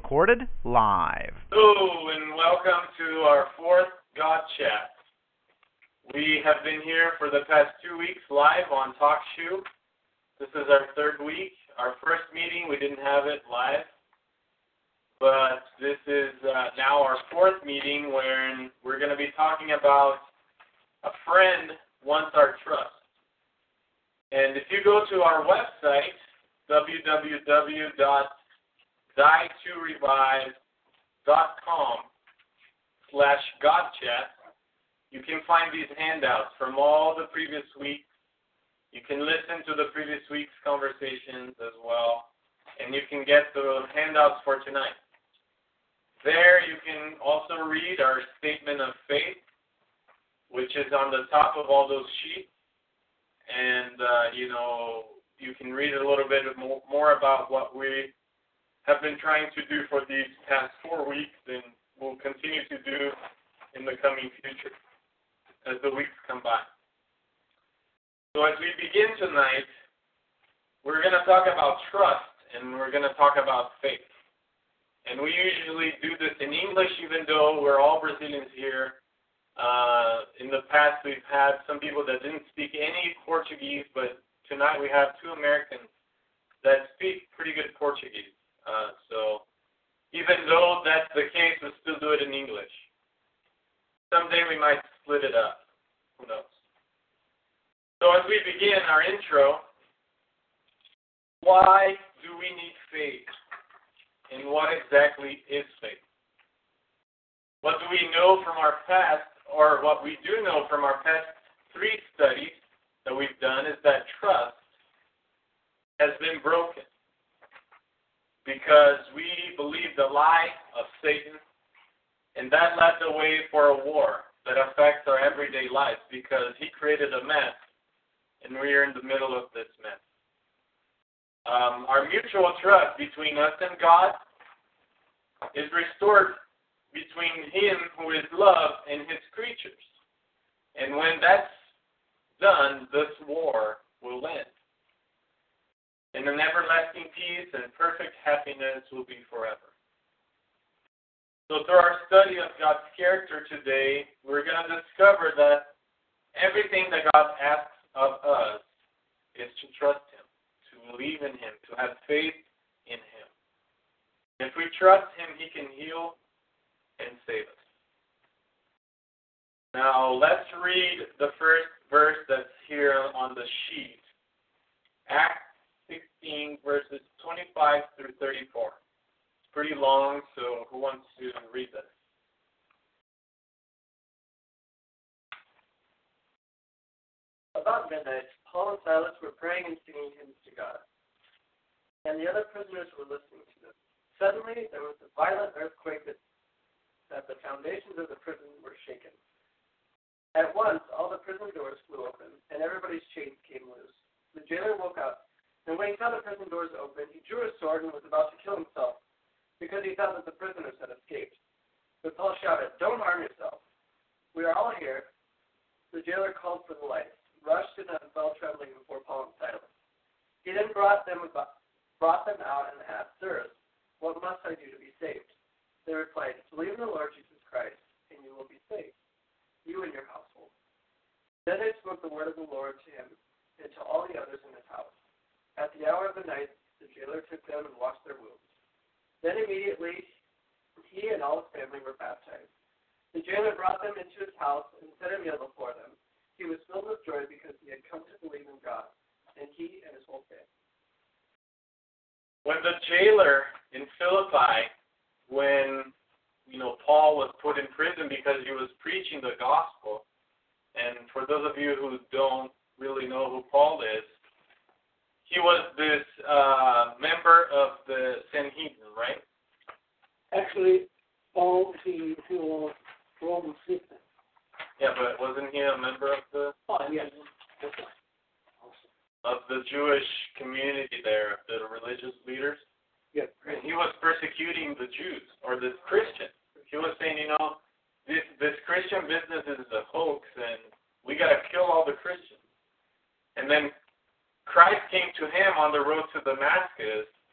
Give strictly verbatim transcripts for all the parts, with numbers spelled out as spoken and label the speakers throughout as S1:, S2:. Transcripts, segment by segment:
S1: recorded live.
S2: Hello, and welcome to our fourth God Chat. We have been here for the past two weeks live on TalkShoe. This is our third week. Our first meeting, we didn't have it live. But this is uh, now our fourth meeting where we're going to be talking about a friend wants our trust. And if you go to our website, w w w dot die to revive dot com slash godchat, you can find these handouts from all the previous weeks. You can listen to the previous week's conversations as well, and you can get the handouts for tonight. There you can also read our statement of faith, which is on the top of all those sheets. And, uh, you know, you can read a little bit more, more about what we have been trying to do for these past four weeks and will continue to do in the coming future as the weeks come by. So as we begin tonight, we're going to talk about trust and we're going to talk about faith. And we usually do this in English, even though we're all Brazilians here. Uh, in the past, we've had some people that didn't speak any Portuguese, but tonight we have two Americans that speak pretty good Portuguese. Uh, so even though that's the case, we'll still do it in English. Someday we might split it up. Who knows? So as we begin our intro, why do we need faith? And what exactly is faith? What do we know from our past, or what we do know from our past three studies that we've done, is that trust has been broken because we believed the lie of Satan, and that led the way for a war that affects our everyday lives because he created a mess, and we are in the middle of this mess. Um, our mutual trust between us and God is restored between him who is love and his creatures. And when that's done, this war will end. And an everlasting peace and perfect happiness will be forever. So through our study of God's character today, we're going to discover that everything that God asks of us is to trust him, to believe in him, to have faith in him. If we trust him, he can heal and save us. Now, let's read the first verse that's here on the sheet. Acts sixteen, verses twenty-five through thirty-four. It's pretty long, so who wants to read this?
S3: About midnight, Paul and Silas were praying and singing hymns to God, and the other prisoners were listening to them. Suddenly, there was a violent earthquake that, that the foundations of the prison were shaken. At once, all the prison doors flew open, and everybody's chains came loose. The jailer woke up, and when he saw the prison doors open, he drew his sword and was about to kill himself, because he thought that the prisoners had escaped. But Paul shouted, "Don't harm yourself. We are all here." The jailer called for the lights, rushed in and fell trembling before Paul and Silas. He then brought them about, brought them out and asked, "Sirs, what must I do to be saved?" They replied, "Believe in the Lord Jesus Christ, and you will be saved, you and your household." Then they spoke the word of the Lord to him and to all the others in his house. At the hour of the night, the jailer took them and washed their wounds. Then immediately he and all his family were baptized. The jailer brought them into his house and set a meal before them. He was filled with joy because he had come to believe in God, and he and his whole family.
S2: When the jailer in Philippi, when you know Paul was put in prison because he was preaching the gospel, and for those of you who don't really know who Paul is, he was this uh, member of the Sanhedrin, right?
S4: Actually, Paul, he, he was Roman citizen.
S2: Yeah, but wasn't he a member of the
S4: Oh, yes. That's right.
S2: of the Jewish community there, the religious leaders?
S4: Yes.
S2: And he was persecuting the Jews, or the Christians. He was saying, you know, this this Christian business is a hoax, and we got to kill all the Christians. And then Christ came to him on the road to Damascus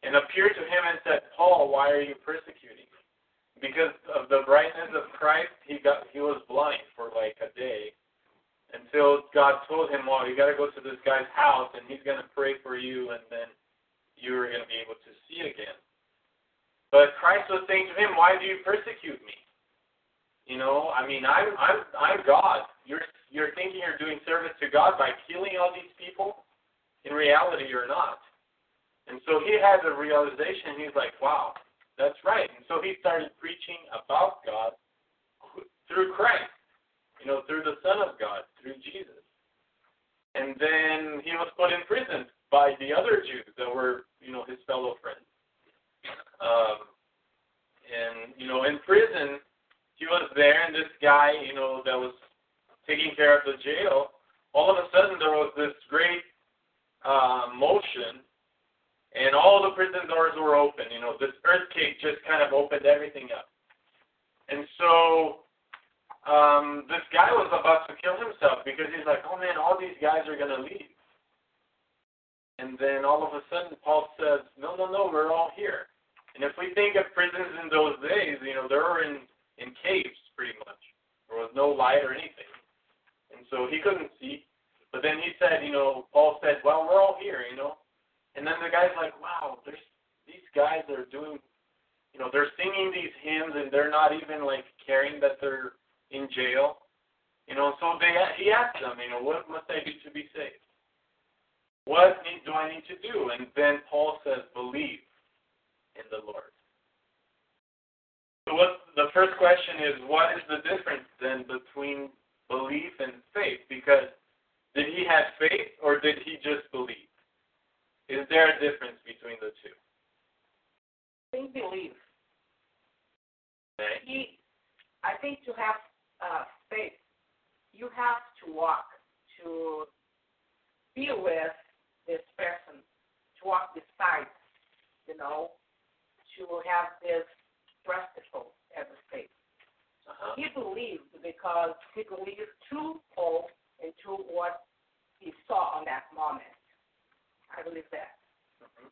S2: and appeared to him and said, Paul, why are you persecuting me? Because of the brightness of Christ, he got he was blind for like a day until God told him, well, you got to go to this guy's house, and he's going to pray for you, and then you're going to be able to see again. But Christ was saying to him, why do you persecute me? You know, I mean, I'm I'm I'm God. You're you're thinking you're doing service to God by killing all these people. In reality, you're not. And so he had a realization. He's like, wow, that's right. And so he started preaching about God through Christ. You know, through the Son of God, through Jesus. And then he was put in prison by the other Jews that were, you know, his fellow friends. Um, and you know, in prison, he was there, and this guy, you know, that was taking care of the jail, all of a sudden there was this great uh, motion, and all the prison doors were open. You know, this earthquake just kind of opened everything up. And so um, this guy was about to kill himself because he's like, oh man, all these guys are going to leave. And then all of a sudden Paul says, no, no, no, we're all here. And if we think of prisons in those days, you know, they were in in caves, pretty much. There was no light or anything. And so he couldn't see. But then he said, you know, Paul said, well, we're all here, you know. And then the guy's like, wow, there's these guys are doing, you know, they're singing these hymns, and they're not even, like, caring that they're in jail. You know, so they he asked them, you know, what must I do to be saved? What need, do I need to do? And then Paul says, believe in the Lord. So what the first question is, what is the difference then between belief and faith? Because did he have faith or did he just believe? Is there a difference between the two?
S1: I think believe.
S2: Okay.
S1: He, I think to have uh, faith, you have to walk, to be with this person, to walk beside, you know, to have this practical as a faith. Uh-huh. He believed because he believed to Paul and to what he saw on that moment. I believe that.
S2: Mm-hmm.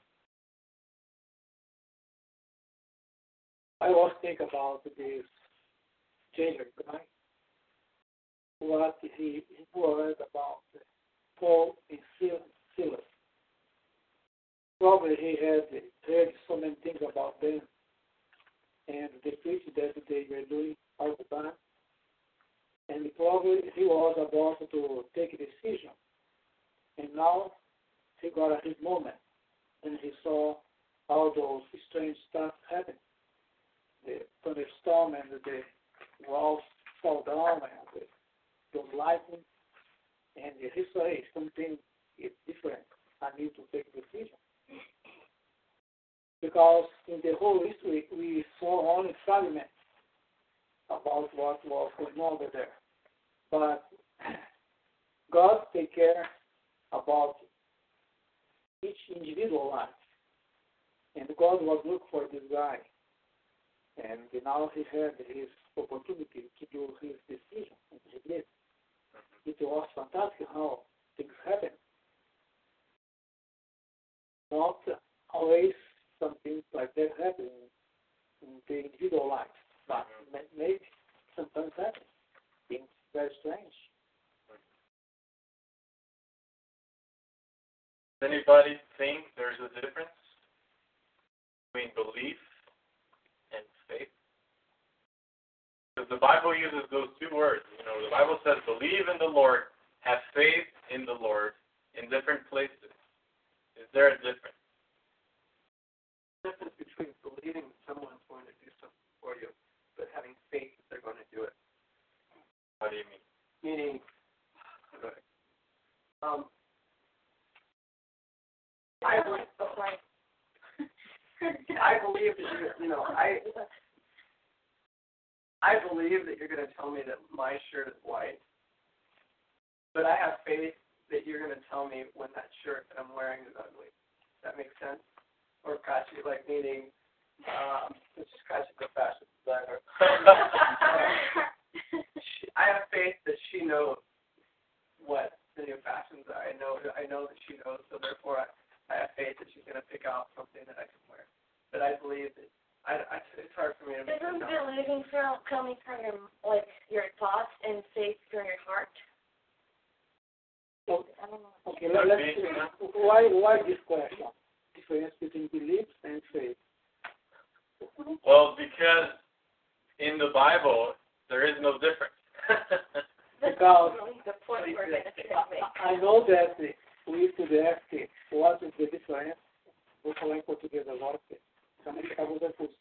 S4: I always think about this jailer guy, what he was about Paul and Silas. Probably he had heard so many things about them and the preaching that they were doing all the time. And probably he was about to take a decision. And now he got his moment, and he saw all those strange stuff happen. The thunderstorm and the walls fall down and the, the lightning. And he saw, hey, something is different. I need to take a decision. Because in the whole history, we saw only fragments about what was going on over there. But God takes care about each individual life. And God was looking for this guy. And now he had his opportunity to do his decision, and he did. It was fantastic how things happen. Not always something like that happen in the individual life, but maybe sometimes happen. Things very strange.
S2: Does anybody think there's a difference between belief and faith? Because the Bible uses those two words. You know, the Bible says, believe in the Lord, have faith in the Lord in different places. Is there a difference?
S3: The difference between believing someone's going to do something for you, but having faith that they're going to do it.
S2: What do you mean?
S3: Meaning, um, I believe, I believe that you, you know, I, I believe that you're going to tell me that my shirt is white, but I have faith that you're going to tell me when that shirt that I'm wearing is ugly. Does that make sense? Or Kachi, like meaning, um, this is Kachi, the fashion designer. she, I have faith that she knows what the new fashions are. I know, I know that she knows, so therefore I, I have faith that she's going to pick out something that I can wear. But I believe that I, I, it's hard for me to make
S5: Isn't
S3: it
S5: believing from coming from your like your thoughts and faith from your heart?
S4: So,
S5: I don't know.
S4: okay, let, let's why why this question? Difference between beliefs and faith.
S2: Well, because in the Bible there is no difference.
S4: Because
S5: the point we're going to make.
S4: I know that we could ask what is the difference. Vou falar em português agora, porque também acabou de confuso.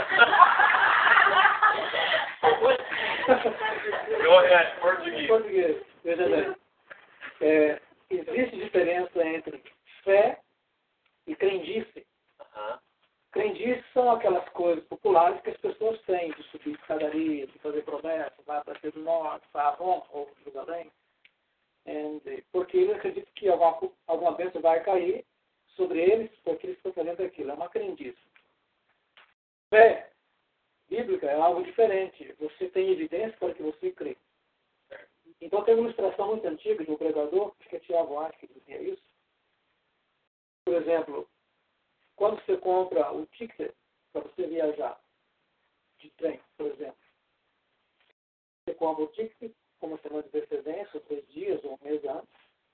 S2: Go ahead, Portuguese.
S4: Português, veja bem. É, existe diferença entre fé e crendice.
S2: Uh-huh.
S4: Crendice são aquelas coisas populares que as pessoas têm, de subir escadaria, de fazer promessas, vai para ser do norte, para Roma ou Jerusalém. And, porque eles acreditam que alguma, alguma bênção vai cair sobre eles, porque eles estão fazendo aquilo. É uma crendice. Fé bíblica é algo diferente. Você tem evidência para que você crê. Então tem uma ilustração muito antiga de um pregador, acho que é Tiago Acho que dizia isso. Por exemplo, quando você compra o ticket para você viajar de trem, por exemplo, você compra o ticket com uma semana de antecedência, ou três dias, ou um mês antes,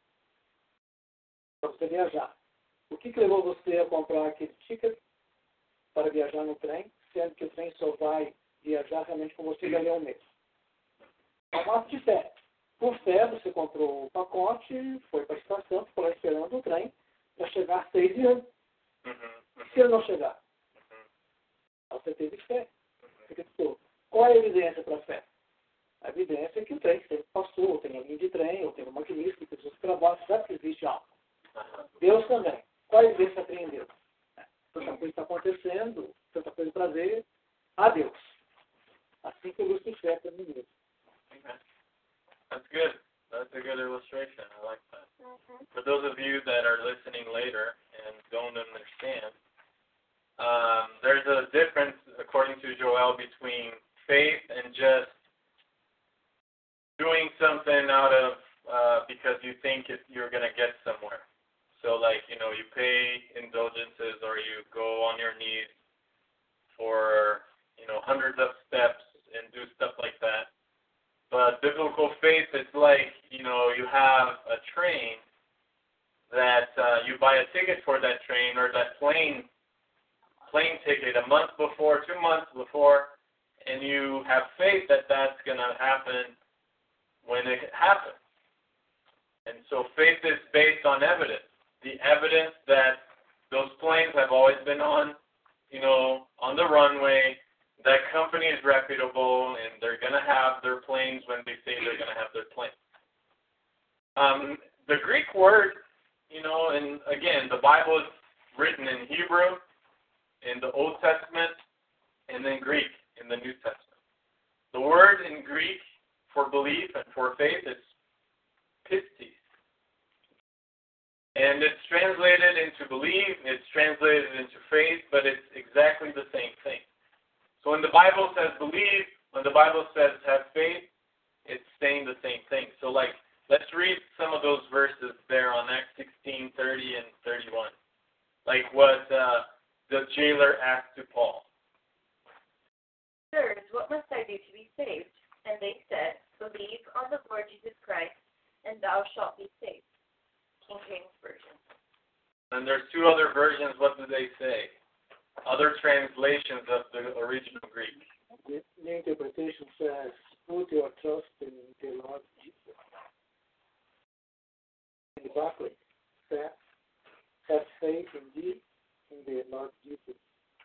S4: para você viajar. O que, que levou você a comprar aquele ticket para viajar no trem, sendo que o trem só vai viajar realmente com você dali a um mês? É um ato de fé. Por fé, você comprou o pacote, foi para a estação, ficou lá esperando o trem para chegar às seis e um. Se ele não chegar, você teve fé. Você acreditou. Qual é a evidência para a fé? A evidência é que o trem sempre passou, ou tem a linha de trem, ou tem uma maquinista, pessoas que trabalham, sabe que existe algo. Deus também. Qual é a evidência para crer em Deus? Tanta coisa está acontecendo, tanta coisa para ver, a Deus. Assim que eu gosto de fé para mim mesmo.
S2: That's good. That's a good illustration. I like that.
S5: Mm-hmm.
S2: For those of you that are listening later and don't understand, um, there's a difference, according to Joel, between faith and just doing something out of uh, because you think it, you're going to get somewhere. So, like, you know, you pay indulgences or you go on your knees for, you know, hundreds of steps and do stuff like that. But biblical faith is like, you know, you have a train that uh, you buy a ticket for that train or that plane plane ticket a month before, two months before, and you have faith that that's going to happen when it happens. And so faith is based on evidence. The evidence that those planes have always been on, you know, on the runway, that company is reputable, and they're going to have their planes when they say they're going to have their planes. Um, the Greek word, you know, and again, the Bible is written in Hebrew, in the Old Testament, and then Greek in the New Testament. The word in Greek for belief and for faith is pistis. And it's translated into believe, it's translated into faith, but it's exactly the same thing. So when the Bible says believe, when the Bible says have faith, it's saying the same thing. So like, let's read some of those verses there on Acts sixteen, thirty, and thirty-one. Like what uh, the jailer asked to Paul.
S5: Sirs, what must I do to be saved? And they said, believe on the Lord Jesus Christ, and thou shalt be saved. King James Version.
S2: And there's two other versions. What do they say? Other translations of the original Greek.
S4: The new interpretation says, put your trust in the Lord Jesus. In the Barclay, says, have faith indeed in the Lord Jesus.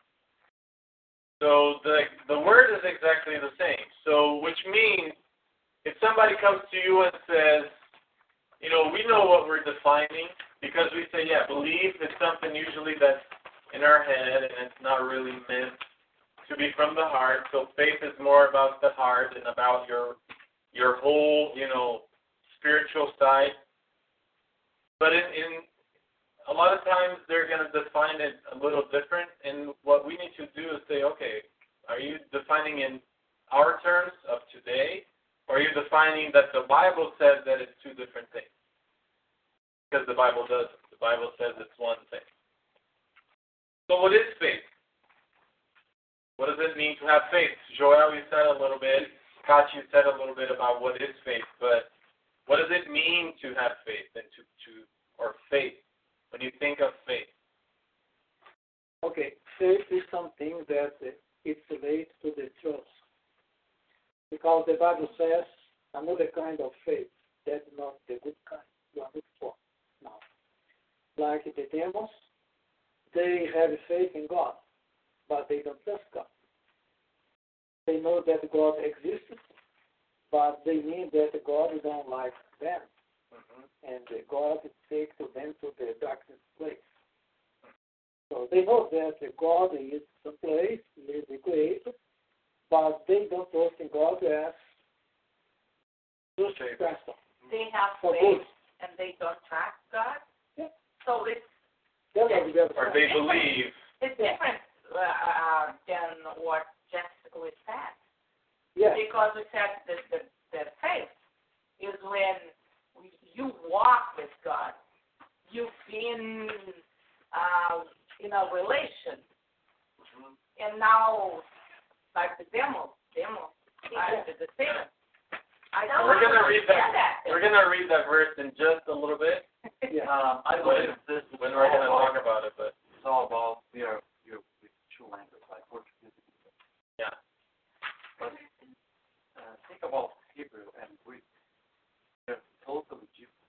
S2: So the the word is exactly the same. So which means if somebody comes to you and says, you know, we know what we're defining because we say, yeah, belief is something usually that's in our head and it's not really meant to be from the heart. So faith is more about the heart and about your your whole, you know, spiritual side. But in, in a lot of times they're going to define it a little different. And what we need to do is say, okay, are you defining in our terms of today, or are you defining that the Bible says that it's two different things? Because the Bible doesn't. The Bible says it's one thing. So what is faith? What does it mean to have faith? Joel, you said a little bit. Scott, you said a little bit about what is faith, but what does it mean to have faith and to, to or faith when you think of faith?
S4: Okay, faith is something that uh, it's related to the trust. Because the Bible says another kind of faith, that's not the good kind you are looking for now. Like the demons, they have faith in God, but they don't trust God. They know that God exists, but they mean that God don't like them. Mm-hmm. And God takes them to the darkest place. So they know that God is the place, He is the creator, but they don't trust in God as just a person.
S1: They have
S4: For
S1: faith
S4: good.
S1: and they don't trust God.
S4: Yeah.
S1: So it's
S4: That's what we have
S2: Or they believe.
S1: it's different uh, uh, than what Jessica was said.
S4: Yeah.
S1: Because we said that the, the faith is when we, you walk with God. You've been uh, in a relation. Mm-hmm. And now, like the demo, demo, yeah. the same. I
S2: we're gonna read that.
S1: that.
S2: We're gonna read that verse in just a little bit.
S3: Yeah. Um, I believe this is
S2: when we're gonna talk about it, but
S3: it's all about we are we are with two languages like Portuguese.
S2: Yeah.
S3: But uh, think about Hebrew and Greek. They're totally different.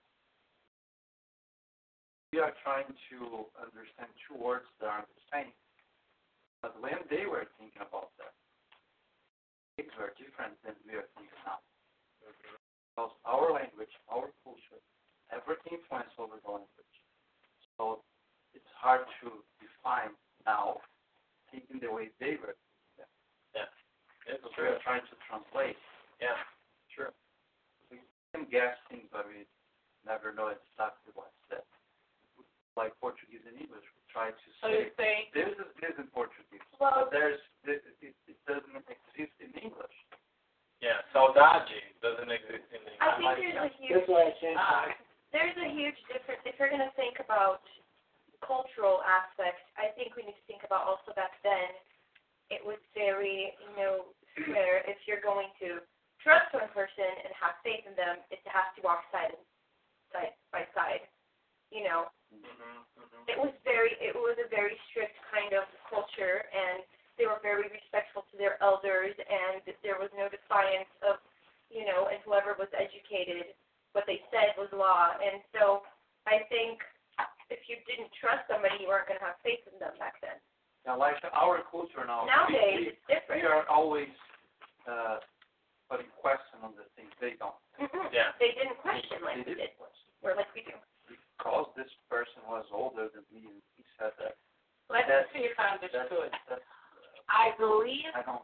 S3: We are trying to understand two words that are the same, but when they were thinking about that, things were different than we are thinking now. Because our language, our culture, everything influences over the language. So it's hard to define now, thinking the way they were thinking.
S2: Yeah. It's
S3: so
S2: true.
S3: we are trying to translate.
S2: Yeah. Sure.
S3: We can guess things, but we never know exactly what's said. Like Portuguese and English, we try to
S1: So
S3: say,
S1: you say
S3: this is this in Portuguese,
S1: well,
S3: but there's this, it, it doesn't exist in English.
S2: Yeah. Saudade doesn't exist in English.
S5: I think there's a huge,
S4: That's why I changed
S1: uh,
S4: my
S5: there's a huge difference. If you're going to think about cultural aspects, I think we need to think about also back then, it was very, you know, where if you're going to trust one person and have faith in them, it has to walk side, side by side, you know.
S2: Mm-hmm, mm-hmm.
S5: It was very, it was a very strict kind of culture, and they were very respectful to their elders, and there was no defiance of, you know, and whoever was educated, what they said was law. And so I think if you didn't trust somebody, you weren't going to have faith in them back then.
S3: Now, like our culture now,
S5: Nowadays,
S3: we,
S5: it's different.
S3: we are always uh, putting question on the things they don't.
S5: Mm-mm.
S2: Yeah.
S5: They didn't question like
S3: They
S5: we did,
S3: didn't question.
S5: or like we do.
S3: Because this person was older than me, and he said that.
S1: let's
S3: that,
S1: see if I understood.
S3: That,
S1: I believe
S3: I don't.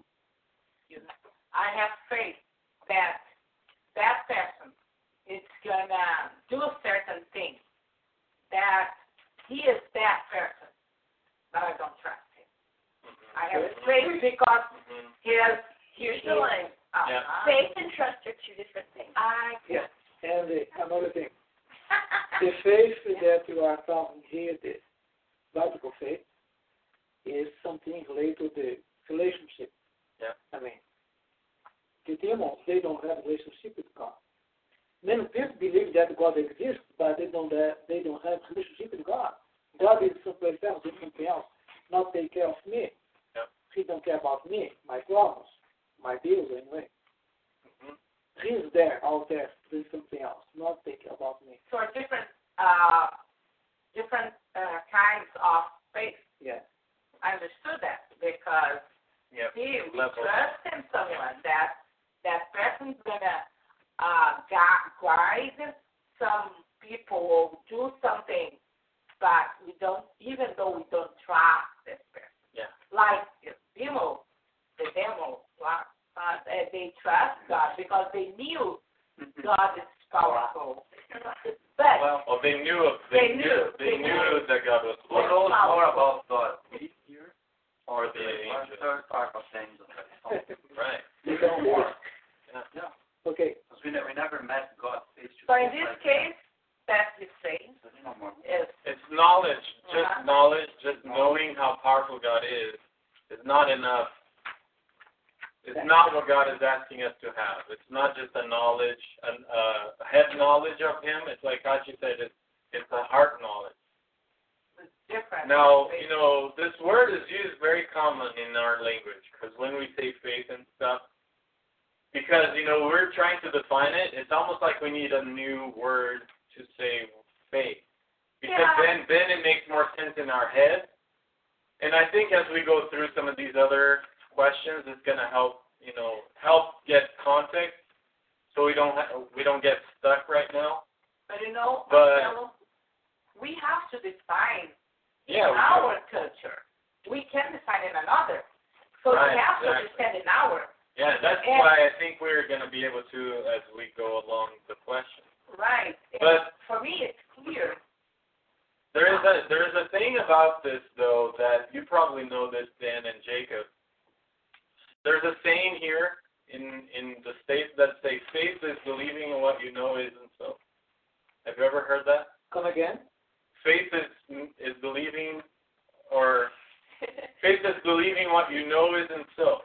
S1: I have faith that that person is gonna do certain things, that he is that person, but I don't trust him.
S2: Mm-hmm.
S1: I have faith because
S2: Mm-hmm.
S1: his
S5: Here's the line.
S1: uh,
S2: Yeah.
S5: Faith and trust are two different things.
S1: I
S4: Yeah, and uh, another thing, the faith that you are talking here, the biblical faith, is something related to the relationship.
S2: Yeah.
S4: I mean, the demons, they don't have a relationship with God. Many people believe that God exists, but they don't have, they don't have a relationship with God. God is someplace else, doing something else, not take care of me.
S2: Yep.
S4: He don't care about me, my problems, my bills anyway.
S2: Mm-hmm.
S4: He's there, out there, doing something else, not take care about me.
S1: So different, uh, different uh, kinds of faith.
S4: Yeah.
S1: I understood that because
S2: Yeah.
S1: he
S2: Level.
S1: trust in someone that that person's gonna uh, gu- guide some people or do something, but we don't, even though we don't trust this person.
S2: Yeah.
S1: Like the demo, the demo, uh, they trust God because they knew God is powerful. But
S2: Well, well, they knew of, they,
S1: They
S2: knew,
S1: knew.
S2: they
S1: They
S2: knew
S1: knew.
S2: that God was
S3: Who knows more about God? Me here,
S2: or
S3: the
S2: the angels.
S3: third part of the angels.
S2: Right.
S4: They don't work.
S2: Yeah.
S3: Yeah.
S4: Okay.
S3: Because we, ne- we never met God face to face.
S1: so in this
S3: like
S1: case, that you say
S3: that. No more.
S1: is
S2: It's knowledge. just
S1: Uh-huh.
S2: knowledge, just knowing how powerful God is, is not enough. It's not what God is asking us to have. It's not just a knowledge, an, uh, head knowledge of Him. It's like Kachi said, it's, it's a heart knowledge.
S1: It's different.
S2: Now, you know, this word is used very common in our language, because when we say faith and stuff, because, you know, we're trying to define it, it's almost like we need a new word to say faith. Because
S1: Yeah.
S2: then, then it makes more sense in our head. And I think as we go through some of these other questions, it's going to help, you know, help get context so we don't ha- we don't get stuck right now.
S1: But you know,
S2: But-
S1: Marcelo, we have to define
S2: Yeah,
S1: in
S2: we
S1: our culture. We can define in another. So
S2: Right,
S1: we have to
S2: exactly.
S1: understand in our.
S2: Yeah, that's
S1: And-
S2: why I think we're going to be able to as we go along the question.
S1: Right. And
S2: But
S1: for me, it's clear.
S2: there is a there is a thing about this though that you probably know this, Dan and Jacob. There's a saying here in in the States that say faith is believing in what you know isn't so. Have you ever heard that?
S4: Come again?
S2: Faith is is believing, or faith is believing what you know isn't so.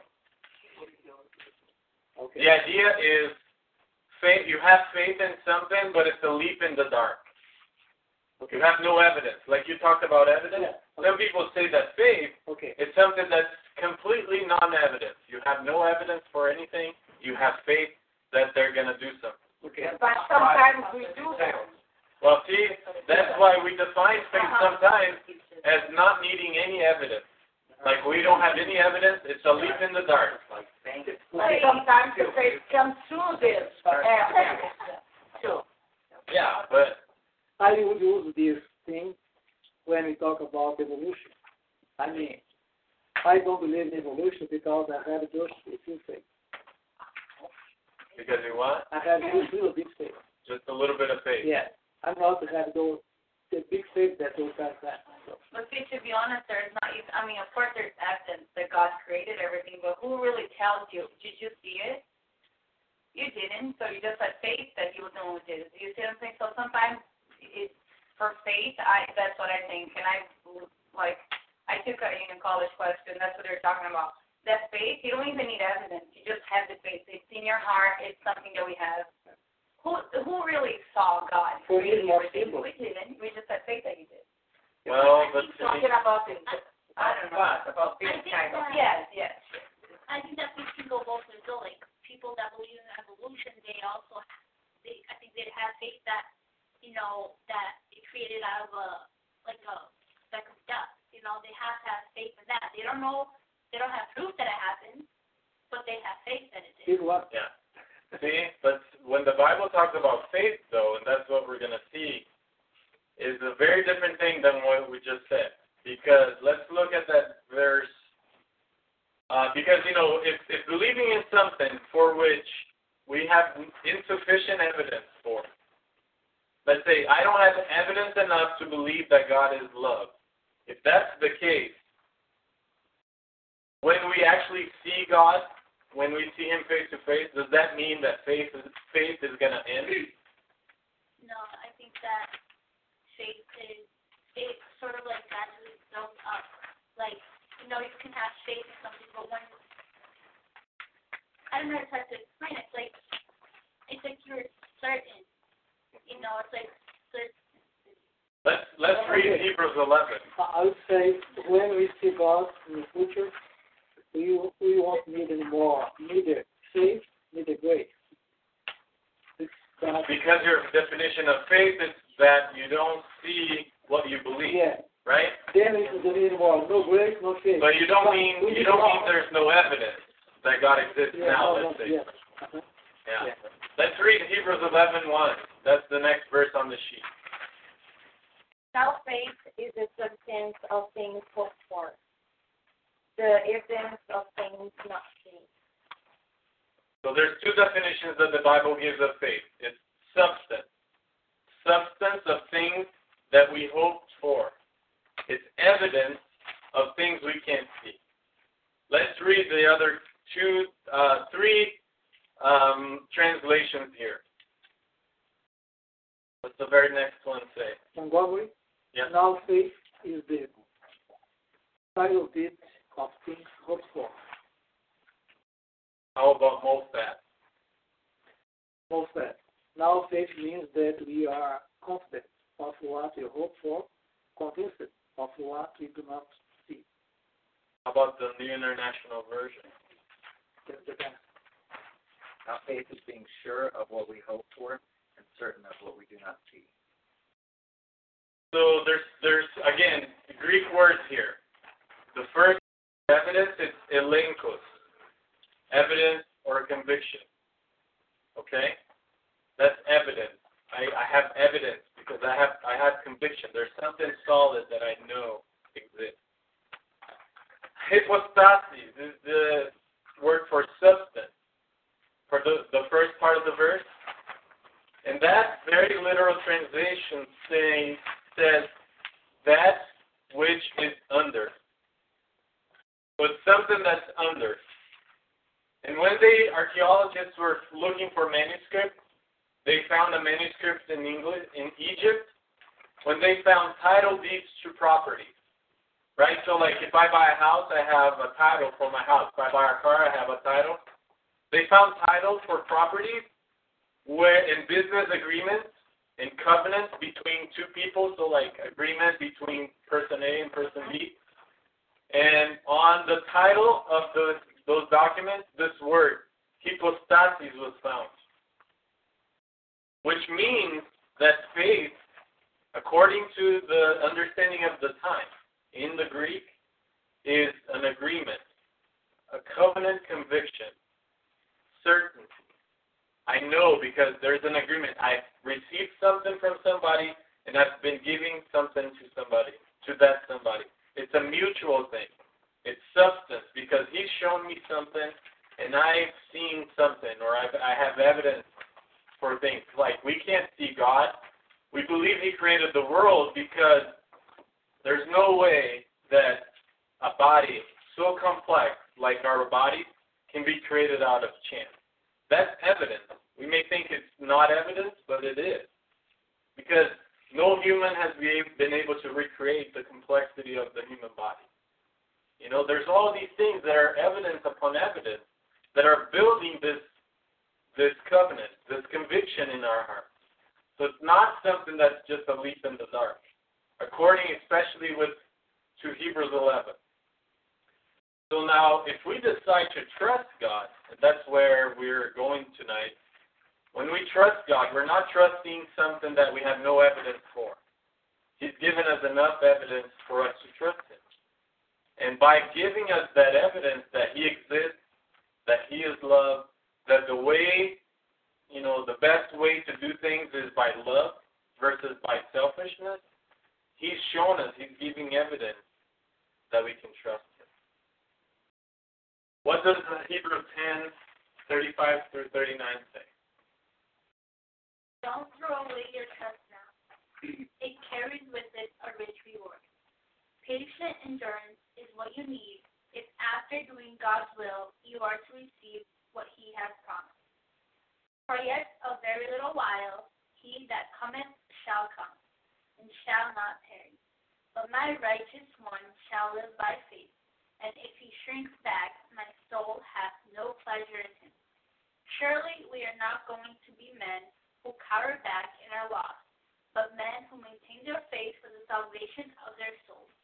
S4: Okay.
S2: The idea is faith. You have faith in something, but it's a leap in the dark.
S4: Okay.
S2: You have no evidence. Like you talked about evidence.
S4: Yeah.
S2: Some people say that faith
S4: Okay.
S2: is something that's completely non-evidence. You have no evidence for anything. You have faith that they're going to do something.
S4: Okay.
S1: But sometimes we do that.
S2: Well, see, that's why we define faith sometimes as not needing any evidence. Like we don't have any evidence. It's a leap in the dark.
S1: But sometimes the faith comes through this evidence too.
S2: Yeah, but
S4: I would use this thing when we talk about evolution. I mean, I don't believe in evolution because I have just a few faith.
S2: because you what?
S4: I have just a little bit faith.
S2: Just a little bit of faith.
S4: Yeah. I'm not to have those the big faith that those guys have. So,
S5: But see, to be honest, there's not even, I mean, of course there's evidence that God created everything, but who really tells you? Did you see it? You didn't, so you just had faith that He was the one who did it. You see what I'm saying? So sometimes it's for faith, I that's what I think. And I, like, I took a you know, college question, that's what they were talking about. That faith, you don't even need evidence. You just have the faith. It's in your heart. It's something that we have. Who who really saw God?
S4: For me, it's more
S5: Everything?
S4: simple.
S5: We didn't. We just had faith that He did.
S2: Well, but see,
S1: Talking about it.
S5: I don't know.
S1: About this
S6: I think
S1: kind of.
S6: that-
S5: Yes, yes.
S6: I think that we can go both ways. So, like people that believe in evolution, they also, they I think they have faith that, you know, that it created out of a like a speck of dust. You know, they have to have faith in that. They don't know, they don't have proof that it happened, but they have faith that it did.
S4: here's what
S2: yeah. See, but when the Bible talks about faith, though, and that's what we're going to see, is a very different thing than what we just said. Because let's look at that verse. Uh, because, you know, if, if believing in something for which we have insufficient evidence for, let's say I don't have evidence enough to believe that God is love. If that's the case, when we actually see God, when we see Him face to face, does that mean that faith is, faith is going to end?
S6: No, I think that faith is it's sort of like gradually built up. Like, you know, you can have faith in something, but when I don't know how to explain it. It's like it's like you're certain. You know, it's like certain.
S2: Let's let's read Hebrews eleven.
S4: I would say when we see God in the future, we we won't need any more neither faith, neither grace. It's gonna be,
S2: Because your definition of faith is that you don't see what you believe,
S4: yeah.
S2: right?
S4: Then we don't need more no grace, no faith.
S2: But you don't mean
S4: We
S2: you
S4: need
S2: don't mean
S4: love.
S2: there's no evidence that God exists
S4: Yeah,
S2: now.
S4: no,
S2: Let's
S4: no,
S2: say,
S4: yeah. Uh-huh.
S2: yeah.
S4: yeah.
S2: Let's read Hebrews eleven one. That's the next verse on the sheet.
S5: Now faith is the substance of things hoped for, the evidence of things not seen.
S2: So there's two definitions that the Bible gives of faith. It's substance. Substance of things that we hoped for. It's evidence of things we can't see. Let's read the other two, uh, three um, translations here. What's the very next one say?
S4: Montgomery,
S2: Yeah.
S4: now faith is the title deed of things hoped for.
S2: How about Mofat?
S4: Mofat. Now faith means that we are confident of what we hope for, convinced of what we do not see.
S2: How about the New International Version?
S4: That's the best.
S7: Now faith is being sure of what we hope for and certain of what we do not see.
S2: So there's, there's again, the Greek words here. The first evidence is elenkos, evidence or conviction. Okay? That's evidence. I, I have evidence because I have I have conviction. There's something solid that I know exists. Hypostasis is the word for substance, for the, the first part of the verse. And that very literal translation saying says that which is under. So it's something that's under. And when the archaeologists were looking for manuscripts, they found a manuscript in English in Egypt when they found title deeds to property. Right? So like if I buy a house, I have a title for my house. If I buy a car, I have a title. They found titles for properties where in business agreements, in covenants between two people, so like agreement between person A and person B. And on the title of those, those documents, this word, hypostasis, was found. Which means that faith, according to the understanding of the time, in the Greek, is an agreement, a covenant conviction, certainty. I know because there's an agreement. I've received something from somebody, and I've been giving something to somebody, to that somebody. It's a mutual thing. It's substance because he's shown me something, and I've seen something, or I've, I have evidence for things. Like, we can't see God. We believe he created the world because there's no way that a body so complex like our bodies can be created out of chance. That's evidence. We may think it's not evidence, but it is. Because no human has been able to recreate the complexity of the human body. You know, there's all these things that are evidence upon evidence that are building this this covenant, this conviction in our hearts. So it's not something that's just a leap in the dark, according especially with to Hebrews eleven. So now, if we decide to trust God, and that's where we're going tonight, when we trust God, we're not trusting something that we have no evidence for. He's given us enough evidence for us to trust him. And by giving us that evidence that he exists, that he is love, that the way, you know, the best way to do things is by love versus by selfishness, he's shown us, he's giving evidence that we can trust him. What does Hebrews ten, thirty-five through thirty-nine say?
S6: Don't throw away your trust now. It carries with it a rich reward. Patient endurance is what you need if after doing God's will, you are to receive what he has promised. For yet a very little while, he that cometh shall come, and shall not tarry. But my righteous one shall live by faith, and if he shrinks back, my soul hath no pleasure in him. Surely we are not going to be men who cower back in our loss, but men who maintain their faith for the salvation of their souls.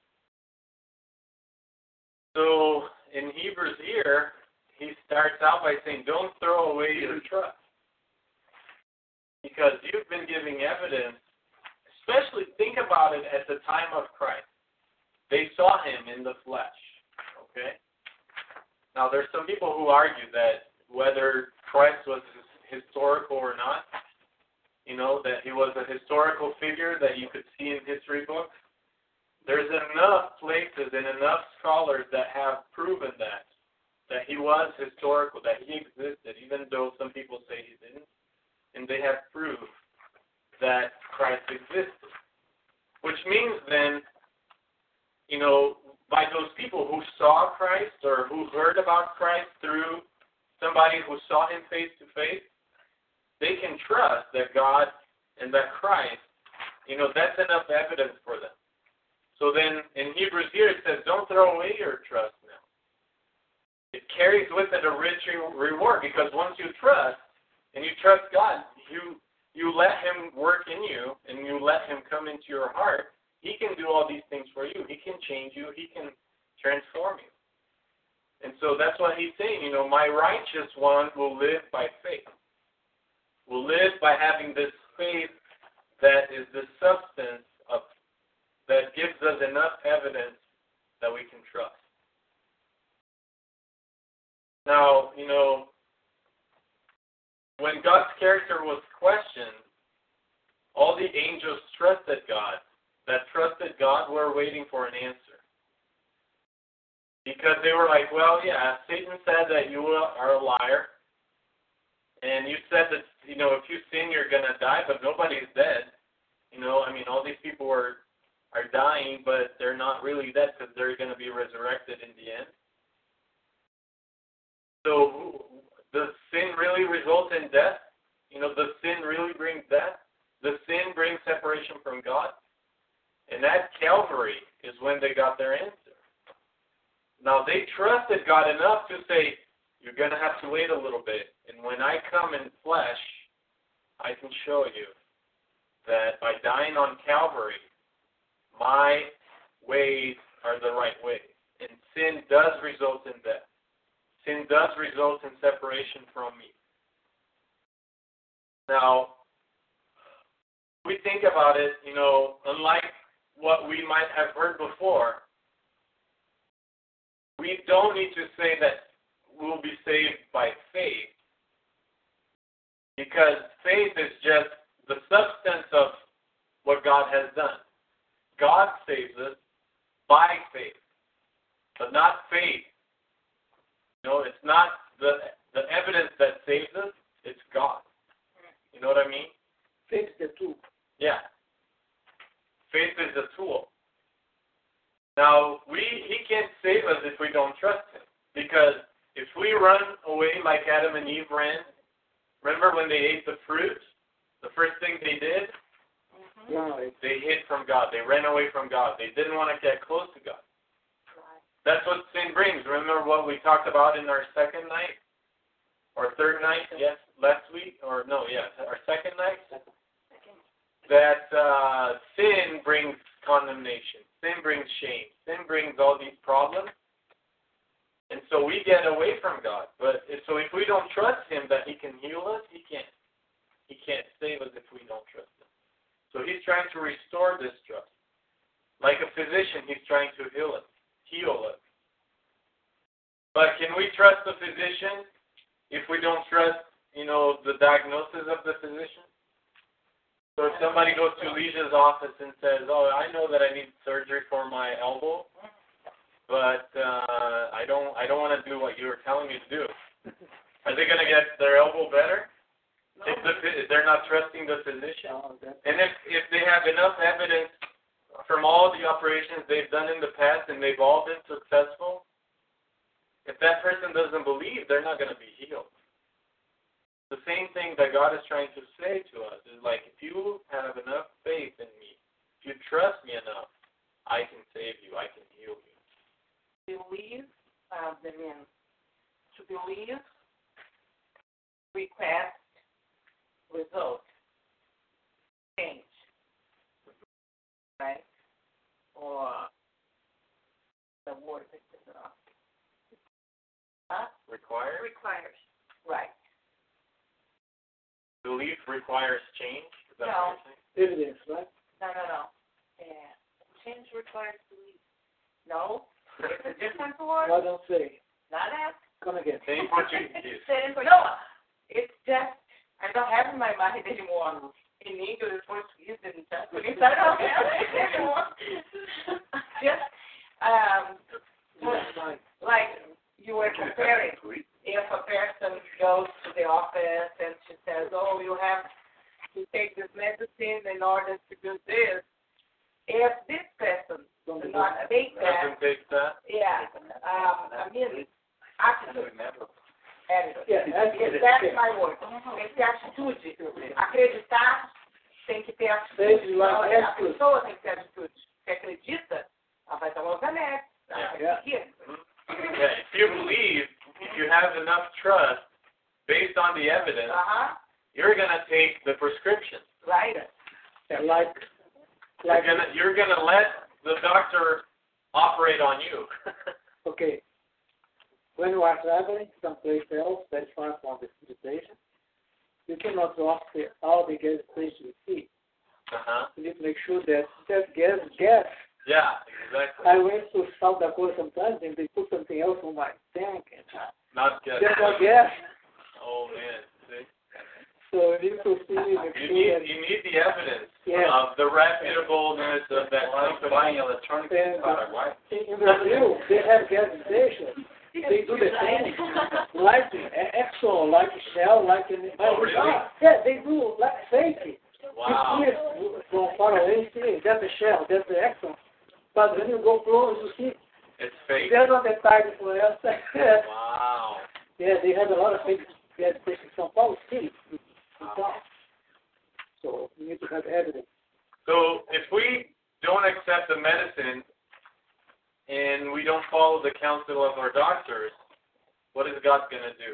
S2: So in Hebrews here, he starts out by saying, don't throw away your trust. Because you've been giving evidence, especially think about it at the time of Christ. They saw him in the flesh. Okay? Now there's some people who argue that whether Christ was historical or not, you know, that he was a historical figure that you could see in history books. There's enough places and enough scholars that have proven that, that he was historical, that he existed, even though some people say he didn't. And they have proved that Christ existed. Which means then, you know, by those people who saw Christ or who heard about Christ through somebody who saw him face to face, they can trust that God and that Christ, you know, that's enough evidence for them. So then in Hebrews here it says, don't throw away your trust now. It carries with it a rich reward, because once you trust, and you trust God, you you let Him work in you, and you let Him come into your heart, He can do all these things for you. He can change you. He can transform you. And so that's what He's saying. You know, my righteous one will live by faith. Will live by having this faith that is the substance of, that gives us enough evidence that we can trust. Now, you know, when God's character was questioned, all the angels trusted God. That trusted God were waiting for an answer. Because they were like, well, yeah, Satan said that you are a liar. And you said that, you know, if you sin, you're going to die, but nobody's dead. You know, I mean, all these people are, are dying, but they're not really dead because they're going to be resurrected in the end. So does sin really result in death? You know, does sin really bring death? Does sin bring separation from God? And at Calvary is when they got their answer. Now, they trusted God enough to say, you're going to have to wait a little bit. And when I come in flesh, I can show you that by dying on Calvary, my ways are the right ways. And sin does result in death. Sin does result in separation from me. Now, we think about it, you know, unlike what we might have heard before, we don't need to say that we'll be saved by faith, because faith is just the substance of what God has done. God saves us by faith, but not faith. You know, it's not the the evidence that saves us, it's God. You know what I mean?
S4: Faith is the tool.
S2: Yeah. Faith is a tool. Now, we He can't save us if we don't trust Him. Because if we run away like Adam and Eve ran, remember when they ate the fruit? The first thing they did?
S4: Mm-hmm. Right.
S2: They hid from God. They ran away from God. They didn't want to get close to God.
S1: Right.
S2: That's what sin brings. Remember what we talked about in our second night? Or third night? Yes, last week? Or no, yes, our second night? That uh, sin brings condemnation. Sin brings shame. Sin brings all these problems. And so we get away from God. But if, so if we don't trust Him that He can heal us, He can't. He can't save us if we don't trust Him. So He's trying to restore this trust. Like a physician, He's trying to heal us, heal us. But can we trust the physician if we don't trust, you know, the diagnosis of the physician? So if somebody goes to Alicia's office and says, oh, I know that I need surgery for my elbow, but uh, I don't I don't want to do what you were telling me to do. Are they going to get their elbow better? No. If, the, if they're not trusting the physician?
S4: No,
S2: and if, if they have enough evidence from all the operations they've done in the past and they've all been successful, if that person doesn't believe, they're not going to be healed. The same thing that God is trying to say to us is like, if you have enough faith in me, if you trust me enough, I can save you, I can heal you.
S1: Believe, uh, I mean, to believe, request, result, change, right? Or the word that is off. Huh?
S2: Require?
S5: Requires.
S1: Right.
S2: Belief requires change? Is that
S1: No.
S2: what you're saying?
S4: Evidence, right?
S1: No, no, no. Yeah. Change requires belief. No. It's a different word.
S4: Why don't say?
S1: Not that.
S4: Come again.
S2: Say in Portuguese.
S1: No. It's just, I don't have in my mind anymore. In English, Portuguese, and Japanese, I don't have it anymore. Just, um, like you were comparing. If a person goes to the office and she says, oh, you have to take this medicine in order to do this, if this person does not take that,
S2: Doesn't take that?
S1: yeah, um, I mean, atitude.
S4: Yeah, that's,
S1: Esse é my word. Tem que ter atitude. Acreditar tem que ter atitude.
S4: Seja lá,
S1: A pessoa tem que ter atitude. Você acredita? vai tomar o remédio.
S2: Yeah.
S1: Yeah.
S2: Yeah, if you believe, if you have enough trust based on the evidence,
S1: Uh-huh.
S2: you're going to take the prescription.
S1: Right.
S4: Yeah, like,
S2: You're
S4: like,
S2: going to you're going to let the doctor operate on you.
S4: okay, when you are traveling someplace else that is far from the the station, you cannot drop the, all the gas station you see.
S2: Uh-huh.
S4: You need to make sure that that gas is gas.
S2: Yeah, exactly.
S4: I went to South Dakota sometimes and they put something else on my tank and uh,
S2: Not good.
S4: there's no gas.
S2: Oh, man. See?
S4: So you need to see make
S2: You
S4: sure
S2: need,
S4: that
S2: you need the evidence
S4: Yeah.
S2: of the reputableness of that
S7: Well, I'm
S2: company.
S7: buying electronic
S4: And,
S7: product. Why?
S4: in Brazil they have gas stations. They do the same, like Exxon, like Shell, like in
S2: Oh, really?
S4: Yeah, they do like safety.
S2: Wow.
S4: You see it from far away, you see that's the Shell, that's the Exxon. But when you go close, you see
S2: It's fake.
S4: there's not the tag for us.
S2: Wow.
S4: Yeah, they have a lot of fake gas stations in São Paulo City. in town. So you need to have evidence.
S2: So if we don't accept the medicine and we don't follow the counsel of our doctors, what is God going to do?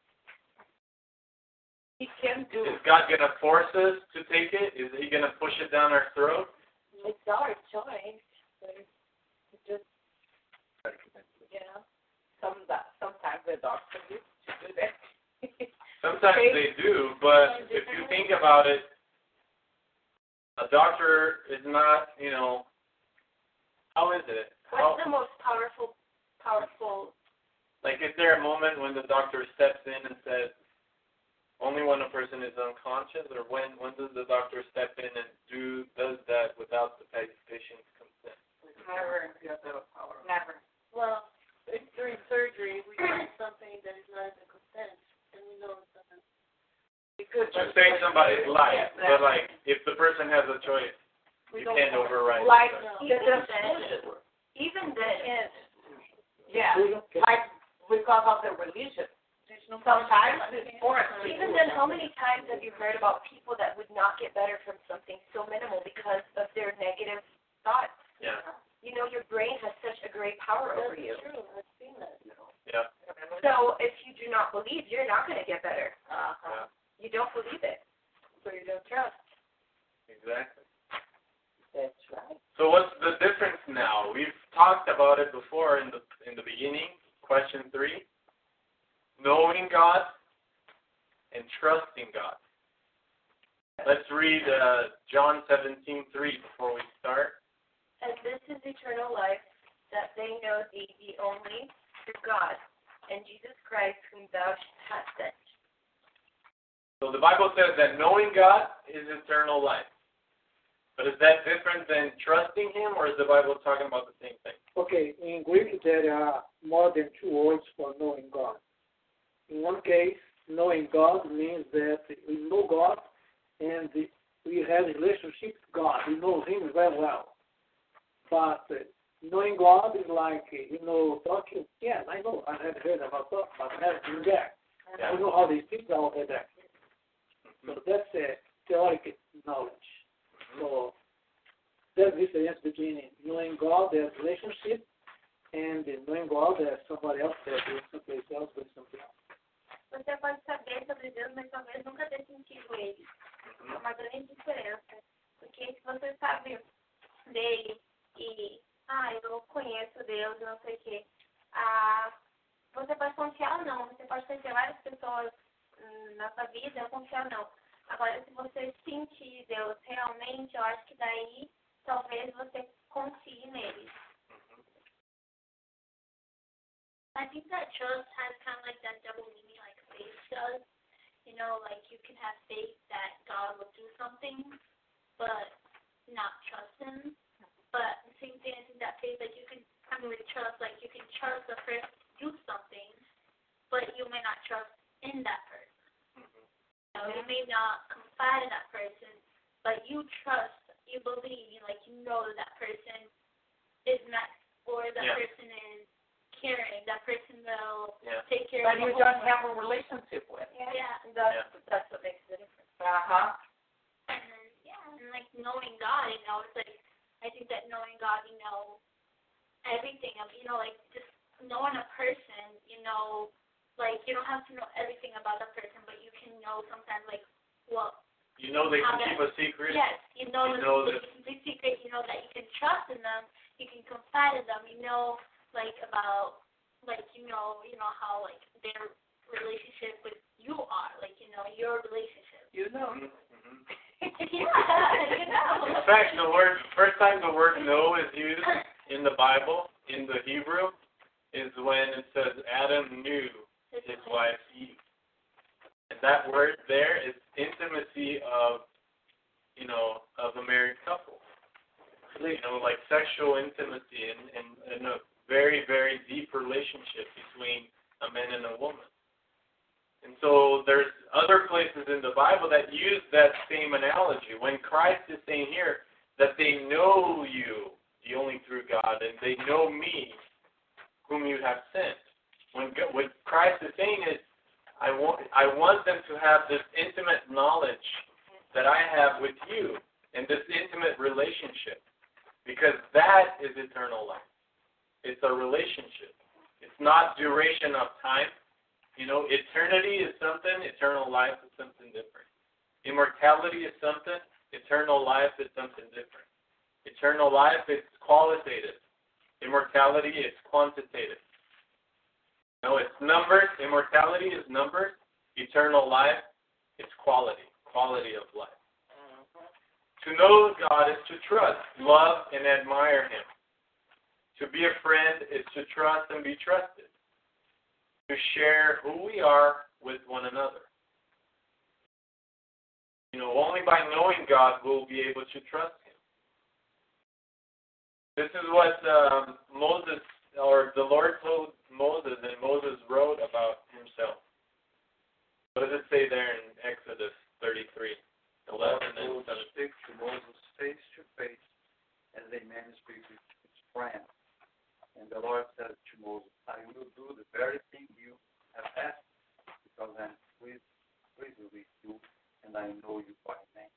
S1: He can do.
S2: Is God going to force us to take it? Is He going to push it down our throat?
S5: It's our choice. But it's just, you know.
S1: Some, sometimes the doctor do do that.
S2: Sometimes they do, but if you think about it, a doctor is not, you know, how is it? How,
S5: What's the most powerful, powerful?
S2: like, is there a moment when the doctor steps in and says, only when a person is unconscious, or when when does the doctor step in and do does that without the patient's consent?
S1: Never get that power. Never.
S6: Well, if during surgery we do something that is not in the consent, then we know it's not.
S1: Because
S2: To save somebody's life, but like if the person has a choice, you can't override.
S1: like
S6: No.
S1: the, the,
S5: Even then,
S1: yeah, like because of the religion. Sometimes it's forced.
S5: even then, how many times have you heard about people that would not get better from something so minimal because of their negative thoughts?
S2: Yeah.
S5: You know, your brain has such a great power over you.
S6: True, I've seen that.
S2: Yeah.
S5: So if you do not believe, you're not going to get better.
S1: Uh-huh.
S5: You don't believe it, so you don't trust.
S2: Exactly.
S1: That's right.
S2: So what's the difference now? We've talked about it before in the in the beginning. Question three: knowing God and trusting God. Let's read uh, John seventeen three before we start.
S5: And this is eternal life, that they know thee, the only true God, and Jesus Christ, whom thou hast sent.
S2: So the Bible says that knowing God is eternal life. But is that different than trusting Him, or is the Bible talking about the same thing?
S4: Okay, in Greek there are more than two words for knowing God. In one case, knowing God means that we know God and we have a relationship with God. We know Him very well. But uh, knowing God is like, uh, you know, talking. Yeah, I know. I have heard about God, but I haven't been there.
S2: Yeah.
S4: I know how they speak over there. So that's a theoretical knowledge. So there's a difference between knowing God as relationship and knowing God as somebody else that doing someplace else doing something else.
S6: Você pode saber sobre Deus, mas talvez nunca ter sentido Ele. É uma grande diferença. Porque se você sabe dele e, ah, eu conheço Deus, não sei o quê, ah, você pode confiar ou não. Você pode ter várias pessoas hum, na sua vida, eu confiar ou não. Agora, se você sentir Deus realmente, eu acho que daí talvez você confie nele. I think that trust has kind of like that double meaning like faith does. You know, like you can have faith that God will do something, but not trust Him. But the same thing, I think that faith, like you can kind of like trust, like you can trust the person to do something, but you may not trust in that person. You know, you may not confide in that person, but you trust, you believe, you like you know that that person is nice, or that
S2: Yeah.
S6: person is caring, that person will
S2: Yeah.
S6: take care
S1: But
S6: of
S1: you
S6: the
S1: don't
S6: whole
S1: have a relationship with.
S6: Yeah. yeah.
S5: That's,
S2: Yeah.
S5: that's what makes the difference.
S1: Uh-huh.
S6: And then, yeah, and like knowing God, you know, it's like, I think that knowing God, you know, everything. I mean, you know, like just knowing a person, you know, like you don't have to know everything about the person, but you can know sometimes like what.
S2: You know they can
S6: that,
S2: keep a secret.
S6: Yes, you know,
S2: you
S6: the,
S2: know
S6: the, the secret. You know that you can trust in them. You can confide in them. You know, like about like you know, you know how like their relationship with you are, like you know your relationship.
S3: You know.
S2: Mm-hmm.
S6: Yeah, you know.
S2: In fact, the word first time the word "know" is used in the Bible in the Hebrew is when it says Adam knew his wife Eve. And that word there is intimacy of, you know, of a married couple. You know, like sexual intimacy and, and, and a very, very deep relationship between a man and a woman. And so there's other places in the Bible that use that same analogy. When Christ is saying here that they know you, the only true God, and they know me, whom you have sent. When, what Christ is saying is, I want, I want them to have this intimate knowledge that I have with you and this intimate relationship because that is eternal life. It's a relationship. It's not duration of time. You know, eternity is something, eternal life is something different. Immortality is something, eternal life is something different. Eternal life is qualitative. Immortality is quantitative. No, it's numbers. Immortality is numbers. Eternal life is quality, quality of life. To know God is to trust, love, and admire Him. To be a friend is to trust and be trusted. To share who we are with one another. You know, only by knowing God will we be able to trust Him. This is what um, Moses, or the Lord told Moses, and Moses wrote about himself. What does it say there in Exodus thirty-three, eleven and
S7: seven? Speak to Moses face to face, as a man speaks with his friend. And the Lord said to Moses, I will do the very thing you have asked, because I am pleased, pleased with you, and I know you by name.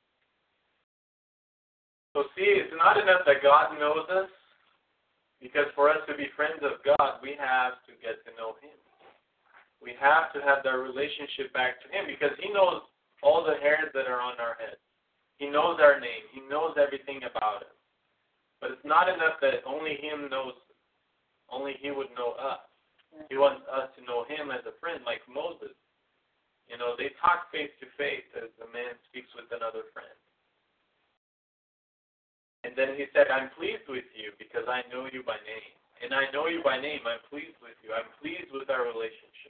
S2: So see, it's not enough that God knows us, because for us to be friends of God, we have to get to know Him. We have to have that relationship back to Him, because He knows all the hairs that are on our head. He knows our name. He knows everything about us. But it's not enough that only Him knows us. Only He would know us. He wants us to know Him as a friend, like Moses. You know, they talk face to face as a man speaks with another friend. And then he said, I'm pleased with you because I know you by name. And I know you by name. I'm pleased with you. I'm pleased with our relationship.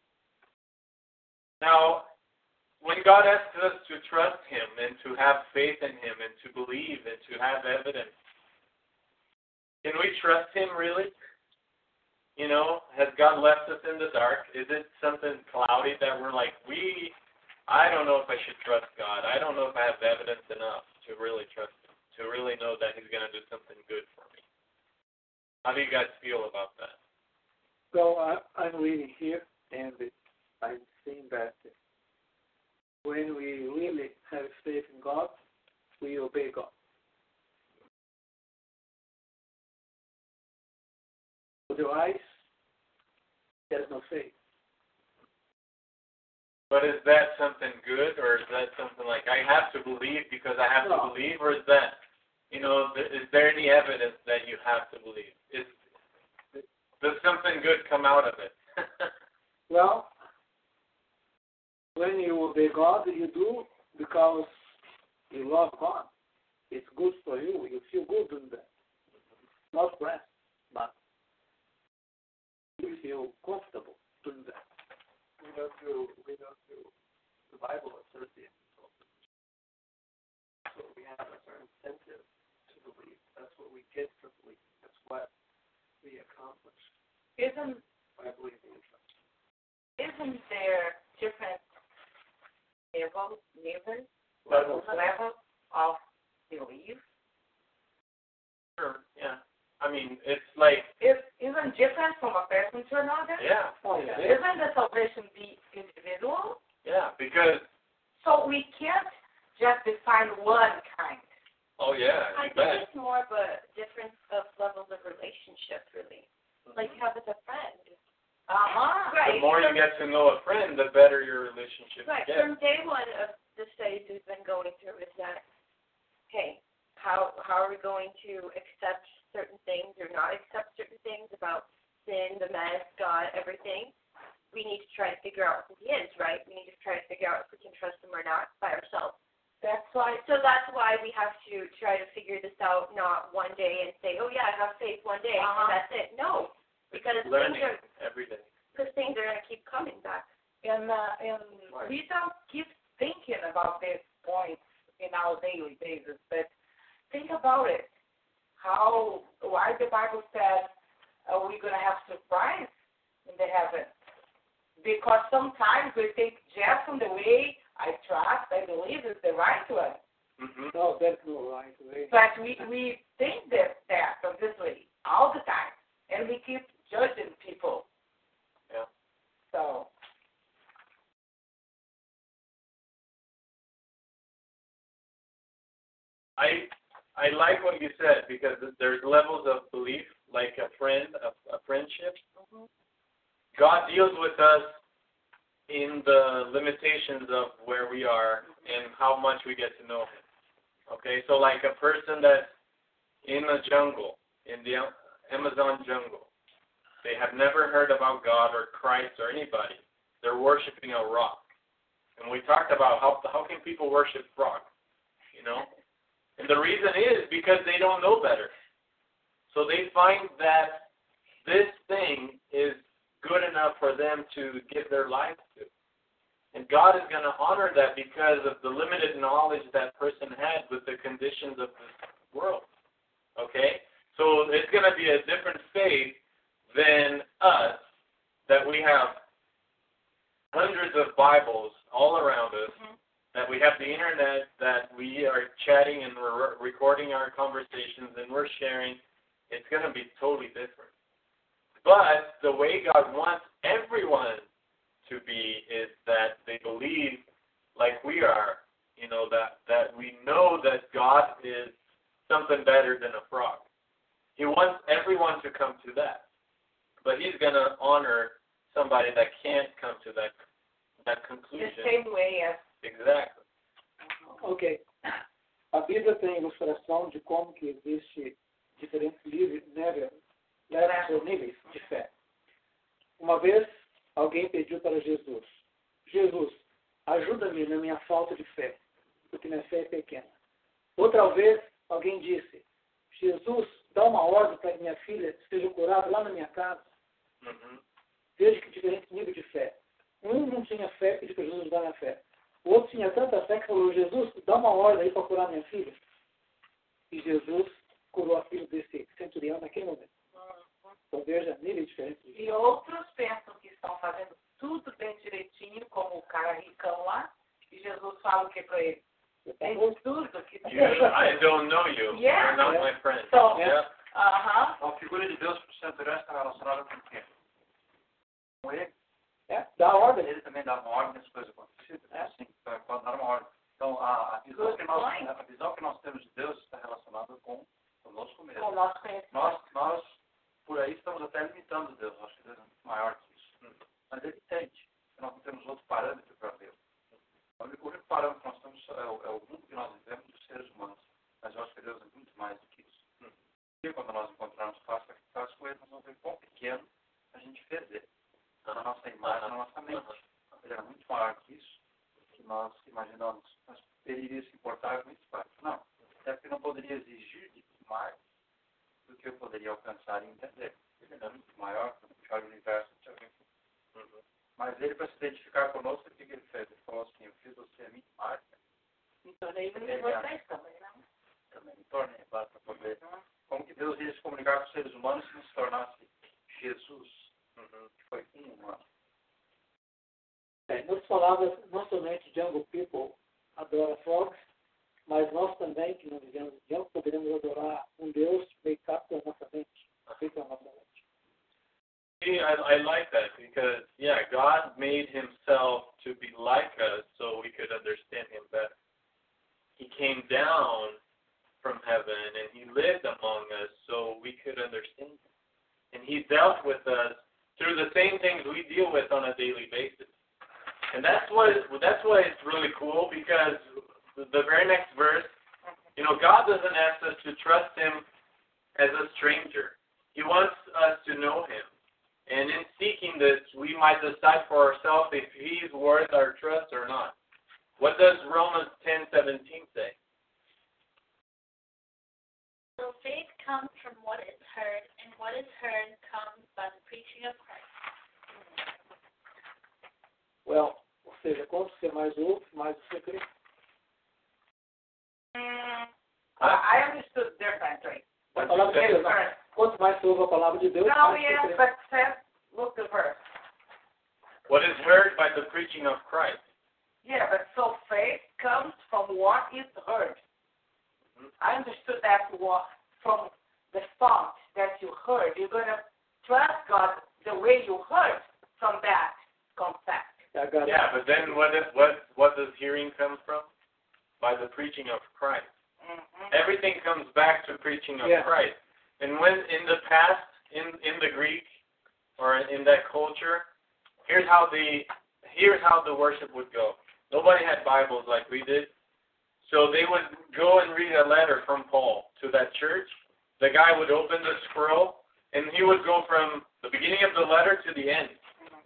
S2: Now, when God asks us to trust Him and to have faith in Him and to believe and to have evidence, can we trust Him really? You know, has God left us in the dark? Is it something cloudy that we're like, we, I don't know if I should trust God. I don't know if I have evidence enough to really trust Him, to really know that He's going to do something good for me. How do you guys feel about that?
S4: So I, I'm reading here, and I'm seeing that when we really have faith in God, we obey God. Otherwise, there's no faith.
S2: But is that something good, or is that something like, I have to believe because I have
S4: No.
S2: to believe, or is that, you know, th- is there any evidence that you have to believe? Is, does something good come out of it?
S4: Well, when you obey God, you do because you love God. It's good for you. You feel good doing that. Not blessed, but you feel comfortable doing that.
S3: We go through, we go through the Bible associates. That's what we have as our incentive to believe. That's what we get for belief. That's what we accomplish
S1: Isn't
S3: by believing in trust.
S1: isn't there different levels, levels,
S2: Levels.
S1: levels of belief?
S2: Sure, yeah. I mean, it's like,
S1: Is isn't different from a person to another?
S2: yeah.
S4: Oh, yeah.
S1: Isn't the salvation be individual?
S2: Yeah, because,
S1: So we can't just define one kind.
S2: Oh, yeah,
S5: I
S2: you
S5: think
S2: bet.
S5: it's more of a difference of levels of relationship, really. Like you have with a friend.
S1: Uh-huh.
S5: Right.
S2: The more you
S5: from,
S2: get to know a friend, the better your relationship
S5: right.
S2: gets.
S5: From day one of the studies we've been going through is that, hey, how how are we going to accept certain things or not accept certain things about sin, the mess, God, everything? We need to try to figure out who He is, right? We need to try to figure out if we can trust Him or not by ourselves.
S1: That's why.
S5: So that's why we have to try to figure this out, not one day and say, oh, yeah, I have faith one day,
S1: Uh-huh.
S5: and that's it. No, because
S2: Learning
S5: things are
S2: every day.
S5: because things are going to keep coming back.
S1: And, uh, and
S2: Right.
S1: we don't keep thinking about these points in our daily basis, but think about it. How, why the Bible says uh, we're going to have surprise in the heavens. Because sometimes we think just from the way I trust, I believe is the right one.
S2: Mm-hmm.
S4: No, that's no right way.
S1: But we, we think that, that obviously all the time. And we keep judging people.
S2: Yeah.
S1: So,
S2: I I like what you said because there's levels of belief, like a friend, a, a friendship.
S1: mm-hmm.
S2: God deals with us in the limitations of where we are and how much we get to know Him. Okay, so like a person that's in a jungle, in the Amazon jungle, they have never heard about God or Christ or anybody. They're worshiping a rock. And we talked about how how can people worship rock, you know? And the reason is because they don't know better. So they find that this thing is good enough for them to give their lives to. And God is going to honor that because of the limited knowledge that person had with the conditions of this world. Okay? So it's going to be a different faith than us, that we have hundreds of Bibles all around us,
S5: Mm-hmm.
S2: that we have the internet, that we are chatting and we're recording our conversations and we're sharing. It's going to be totally different. But the way God wants everyone to be is that they believe like we are, you know, that, that we know that God is something better than a frog. He wants everyone to come to that. But He's going to honor somebody that can't come to that that
S1: the
S2: conclusion.
S1: same way as
S2: Exactly.
S4: Ok. A Bíblia tem ilustração de como que existe diferentes níveis, níveis, levels, níveis de fé. Uma vez, alguém pediu para Jesus, Jesus, ajuda-me na minha falta de fé, porque minha fé é pequena. Outra vez, alguém disse, Jesus, dá uma ordem para que minha filha seja curada lá na minha casa.
S2: Uhum.
S4: Veja que diferentes níveis de fé. Um não tinha fé, pediu para Jesus dar a fé. O outro tinha tanta fé que falou, Jesus, dá uma ordem aí para curar minha filha. E Jesus curou a filha desse centurião naquele momento. Então veja, níveis diferentes. De
S1: E outros pensam que estão fazendo tudo bem direitinho, como o cara ricão lá, e Jesus fala o que para ele? É absurdo que
S2: You, I don't know you.
S1: Yeah.
S2: You're not my friend.
S1: So,
S2: Yeah.
S1: aham,
S7: A figura de Deus para o centurião está relacionada com quem? Com ele.
S4: É, dá a ordem.
S7: Ele também dá uma ordem das coisas acontecidas. É assim, pode dar uma ordem. Então, a, a, visão que nós, a visão que nós temos de Deus está relacionada com conosco mesmo.
S1: com o nosso conhecimento.
S7: Nós, nós, por aí, estamos até limitando Deus. Nós acho que Deus é muito maior que isso. Mas Ele entende. Nós não temos outro parâmetro para Deus. O único parâmetro que nós temos é o, é o mundo que nós vivemos dos seres humanos. Mas eu acho que Deus é muito mais do que isso. E quando nós encontrarmos face a face com Ele, nós vamos ver quão pequeno a gente fez Ele. Na nossa imagem, na nossa mente. Ele era muito maior que isso, que nós imaginamos. Mas ele iria se importar com isso? Não. Até porque não poderia exigir de mais do que eu poderia alcançar e entender. Ele era muito maior, puxar o universo. Uhum. Mas ele, para se identificar conosco, o que ele fez? Ele falou assim, eu fiz você a minha imagem.
S1: Me tornei um de vocês também, não?
S7: Também me tornei, para poder. Como que Deus ia se comunicar com os seres humanos se não se tornasse Jesus? Uhum. Que foi um humano.
S4: É, nas palavras, não somente Jungle People adora frogs, mas nós também, que não vivemos em jungle, poderemos adorar um Deus feito pela nossa mente. Feito pela nossa mente.
S2: See, I, I like that because, yeah, God made Himself to be like us so we could understand Him better. He came down from heaven, and he lived among us so we could understand him. And he dealt with us through the same things we deal with on a daily basis. And that's what that's why it's really cool, because the very next verse, you know, God doesn't ask us to trust him as a stranger. He wants us to know him. And in seeking this, we might decide for ourselves if he's worth our trust or not. What does Romans ten seventeen say?
S6: So faith comes from what is heard, and what is heard comes by the preaching of Christ.
S4: Well, ou seja, quanto você mais ouve, mais você crê.
S1: Mm, I understood differently.
S4: A palavra de Deus, não. Quanto mais você ouve a palavra de Deus,
S1: No,
S4: mais
S1: yes,
S4: você crê.
S1: but says, look the verse.
S2: What is heard by the preaching of Christ.
S1: Yeah, but so faith comes from what is heard. I understood that wa- from the thought that you heard. You're going to trust God the way you heard from that concept.
S2: Yeah, but then what, is, what, what does hearing come from? By the preaching of Christ.
S1: Mm-hmm.
S2: Everything comes back to preaching of
S4: Yeah.
S2: Christ. And when in the past, in, in the Greek, or in that culture, here's how the here's how the worship would go. Nobody had Bibles like we did. So they would go and read a letter from Paul to that church. The guy would open the scroll, and he would go from the beginning of the letter to the end.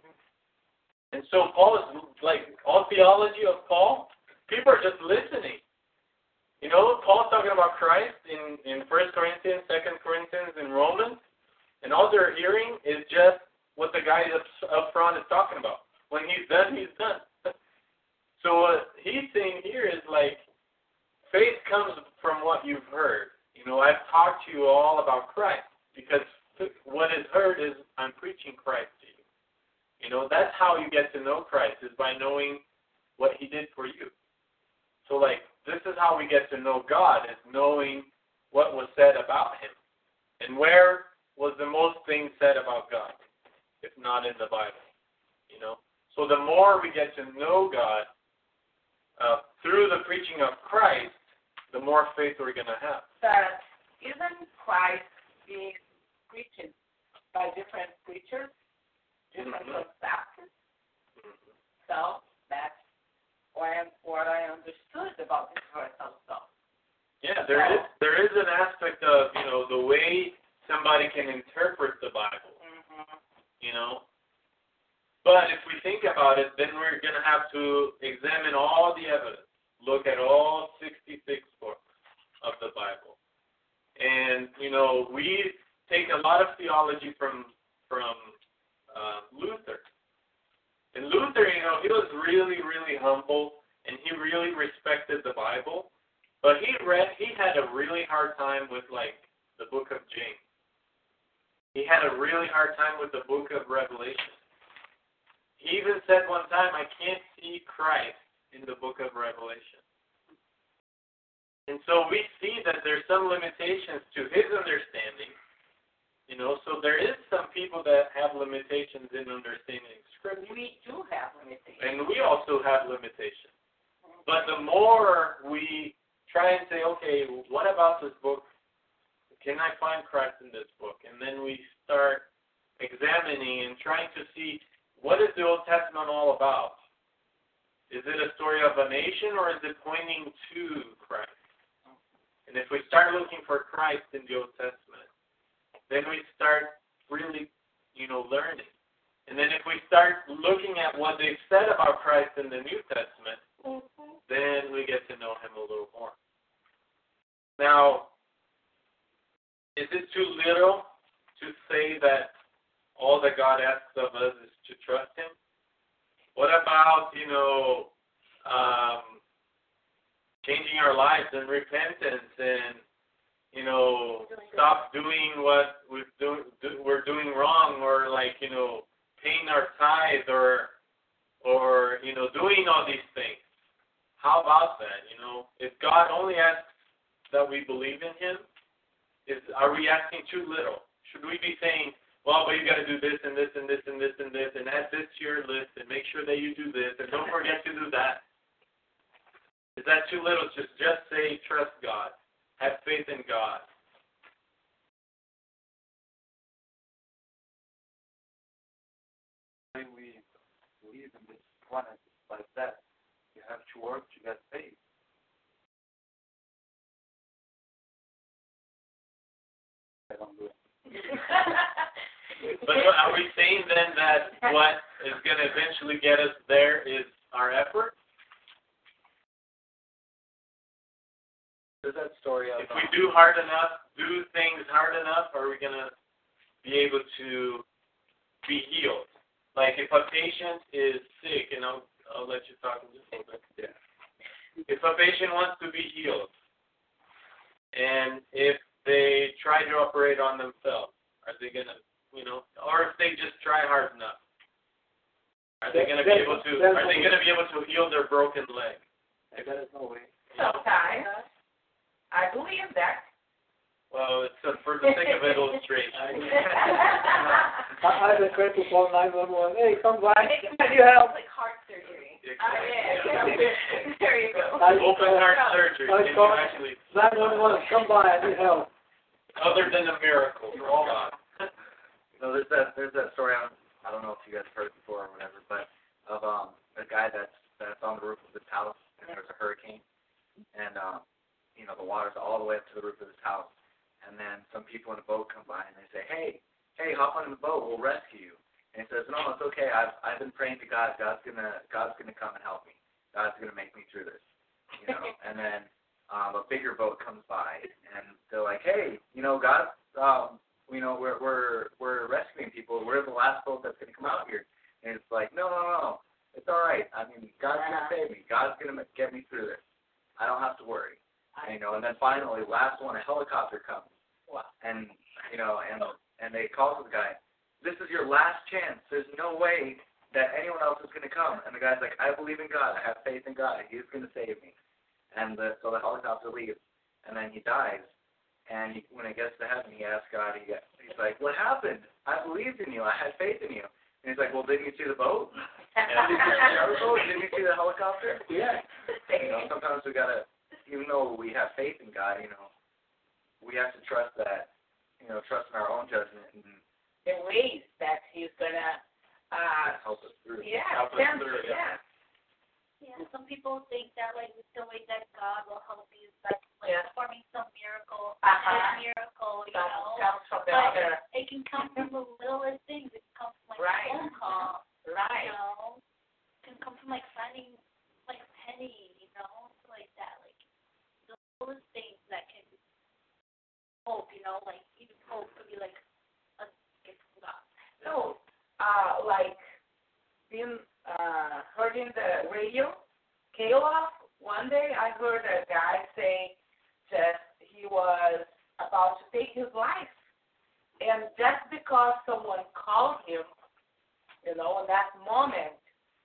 S2: And so Paul is, like, all theology of Paul, people are just listening. You know, Paul's talking about Christ in, in First Corinthians, Second Corinthians, and Romans, and all they're hearing is just what the guy up, up front is talking about. When he's done, he's done. So what he's saying here is like, faith comes from what you've heard. You know, I've talked to you all about Christ because what is heard is I'm preaching Christ to you. You know, that's how you get to know Christ, is by knowing what he did for you. So like, this is how we get to know God, is knowing what was said about him. And where was the most thing said about God, if not in the Bible? You know? So the more we get to know God, Uh, through the preaching of Christ, the more faith we're going to have.
S1: But isn't Christ being preached by different preachers, different
S2: Mhm.
S1: concepts? So that's what I, what I understood about this verse also.
S2: Yeah, there is there is an aspect of, you know, the way somebody can interpret the Bible.
S1: Mm-hmm.
S2: You know. But if we think about it, then we're going to have to examine all the evidence, look at all sixty-six books of the Bible. And, you know, we take a lot of theology from from uh, Luther. And Luther, you know, he was really, really humble, and he really respected the Bible. But he read, he had a really hard time with, like, the book of James. He had a really hard time with the book of Revelation. He even said one time, I can't see Christ in the book of Revelation. And so we see that there's some limitations to his understanding. You know, so there is some people that have limitations in understanding Scripture.
S1: We do have limitations.
S2: And we also have limitations. But the more we try and say, okay, what about this book? Can I find Christ in this book? And then we start examining and trying to see, what is the Old Testament all about? Is it a story of a nation, or is it pointing to Christ? And if we start looking for Christ in the Old Testament, then we start really, you know, learning. And then if we start looking at what they've said about Christ in the New Testament, mm-hmm. then we get to know him a little more. Now, is it too little to say that all that God asks of us is to trust him? What about, you know, um, changing our lives in repentance and, you know, stop doing what we're, do, do, we're doing wrong, or like, you know, paying our tithe, or, or, you know, know, doing all these things. How about that? You know, if God only asks that we believe in Him, is are we asking too little? Should we be saying, well, but you got to do this and this and this and this and this, and add this to your list, and make sure that you do this, and don't forget to do that? Is that too little? Just just say trust God. have faith in God.
S7: When we live in this planet like that, you have to work to get paid. I don't do it.
S2: But are we saying then that what is going to eventually get us there is our effort?
S3: There's that story of
S2: If we do hard enough, do things hard enough, are we going to be able to be healed? Like if a patient is sick, and I'll, I'll let you talk in just a little bit.
S3: Yeah.
S2: If a patient wants to be healed, and if they try to operate on themselves, are they going to, you know, or if they just try hard enough, are they going to be able to? Are they going to be able to heal their broken leg?
S3: There is no way.
S1: Sometimes. I believe that.
S2: Well, it's uh, for the sake of illustration.
S4: I, I've been trying to call nine one one. Hey, come by.
S1: Can you help?
S5: Like heart surgery.
S1: Ah, yeah. There you go.
S4: I,
S2: Open heart surgery.
S4: I
S2: Can you
S4: call
S2: actually,
S4: nine one one. Come by. I need help.
S2: other than a miracle, hold on.
S7: No, there's that there's that story on I don't know if you guys have heard it before or whatever, but of um a guy that's that's on the roof of his house and there's a hurricane and um you know the water's all the way up to the roof of his house and then some people in a boat come by and they say, Hey, hey, hop on the boat, we'll rescue you. And he says, No, it's okay, I've I've been praying to God, God's gonna God's gonna come and help me. God's gonna make me through this. You know, and then um a bigger boat comes by and they're like, Hey, you know, God um you know, we're we're we're rescuing people. We're the last boat that's going to come out here. And it's like, no, no, no, it's all right. I mean, God's going to save me. God's going to get me through this. I don't have to worry. And, you know, and then finally, last one, a helicopter comes.
S1: Wow.
S7: And you know, and and they call to the guy, this is your last chance. There's no way that anyone else is going to come. And the guy's like, I believe in God. I have faith in God. He's going to save me. And the, so the helicopter leaves, and then he dies. And he, when he gets to heaven, he asks God, he, he's like, what happened? I believed in you. I had faith in you. And he's like, well, didn't you see the boat? And didn't you see the boat? Didn't you see the helicopter?
S4: Yeah.
S7: You know, sometimes we got to, even though we have faith in God, you know, we have to trust that, you know, trust in our own judgment and
S1: The ways that he's going to, uh,
S7: help us through.
S1: yeah,
S2: Help us
S1: send-
S2: through, yeah.
S1: yeah.
S6: Yeah, some people think that like the way that God will help you is by like
S1: Yeah.
S6: performing some miracle,
S1: Uh-huh.
S6: a miracle, you
S1: That
S6: know.
S1: comes from the
S6: But
S1: other,
S6: it can come from the littlest things. It can come from like
S1: Right.
S6: a phone call,
S1: right.
S6: you know. It can come from like finding like a penny, you know, like that. Like the littlest things that can hope, you know, like even hope could be like a gift from God.
S1: So, uh, like, being, uh, heard in the radio, Kayla, one day I heard a guy say that he was about to take his life. And just because someone called him, you know, in that moment,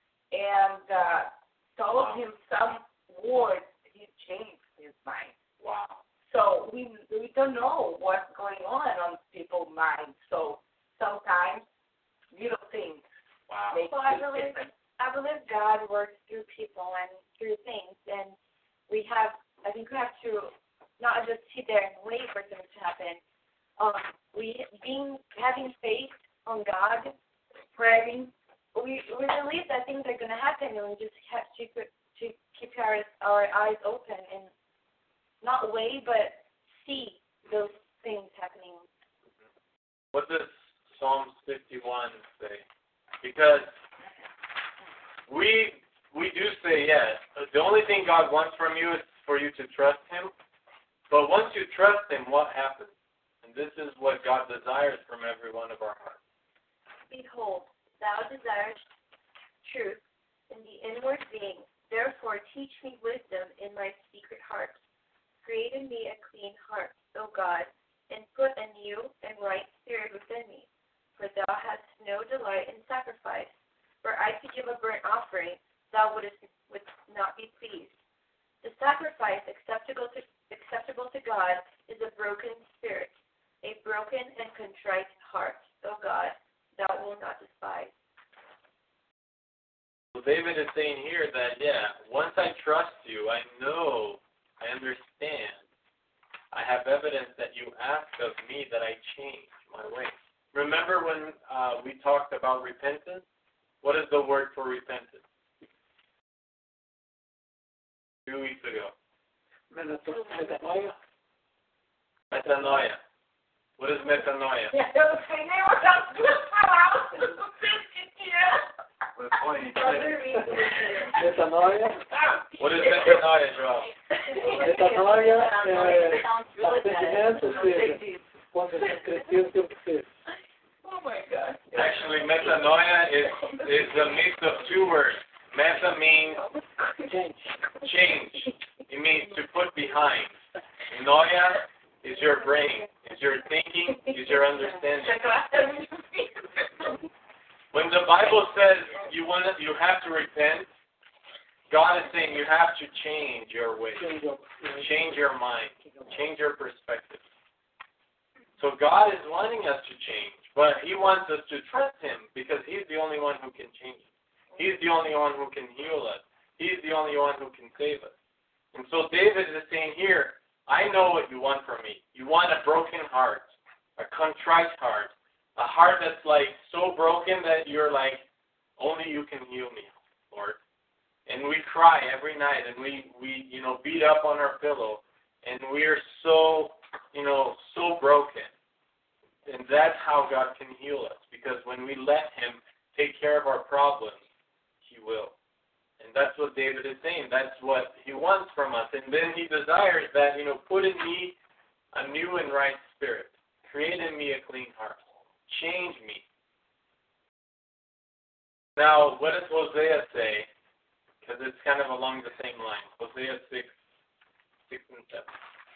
S1: and uh, told him some words, he changed his mind.
S2: Wow.
S1: So we we don't know what's going on on people's minds. So sometimes little things
S2: Wow.
S1: make
S5: Well, I
S1: a
S5: believe
S1: difference.
S5: I believe God works through people and through things, and we have. I think we have to not just sit there and wait for things to happen. Um, we being having faith on God, praying. We we believe that things are going to happen, and we just have to to keep our our eyes open and not wait, but see those things happening.
S2: What does Psalm fifty-one say? Because we we do say yes. The only thing God wants from you is for you to trust Him. But once you trust Him, what happens? And this is what God desires from every one of our hearts.
S5: Behold, thou desirest truth in the inward being. Therefore, teach me wisdom in my secret heart. Create in me a clean heart, O God, and put a new and right spirit within me. For thou hast no delight in sacrifice. Were I to give a burnt offering, thou wouldst would not be pleased. The sacrifice acceptable to, acceptable to God is a broken spirit, a broken and contrite heart, O God, thou wilt not despise.
S2: So David is saying here that, yeah, once I trust you, I know, I understand I have evidence that you ask of me that I change my ways. Remember when uh, we talked about repentance? What is the word for repentance? Two weeks ago.
S4: Metanoia.
S2: Metanoia. What is metanoia?
S1: Eu não sei nem onde as duas palavras. Eu não sei o que é.
S4: Metanoia.
S2: What is metanoia, Joel?
S4: Metanoia é arrependimento, ou seja, quando a gente cresceu, tem o que ser.
S1: Oh my God.
S2: Actually, metanoia is, is a mix of two words. Meta means
S4: Change.
S2: change. It means to put behind. Noia is your brain, is your thinking, is your understanding. When the Bible says you want to, you have to repent, God is saying you have to change your ways, change your mind, change your perspective. So God is wanting us to change, but He wants us to trust Him because He's the only one who can change us. He's the only one who can heal us. He's the only one who can save us. And so David is saying here, I know what you want from me. You want a broken heart, a contrite heart, a heart that's like so broken that you're like, only you can heal me, Lord. And we cry every night, and we, we you know, beat up on our pillow, and we're so, you know, so broken. And that's how God can heal us, because when we let Him take care of our problems, He will. And that's what David is saying. That's what He wants from us. And then He desires that, you know, put in me a new and right spirit. Create in me a clean heart. Change me. Now, what does Hosea say? Because it's kind of along the same line. Hosea six, six and seven.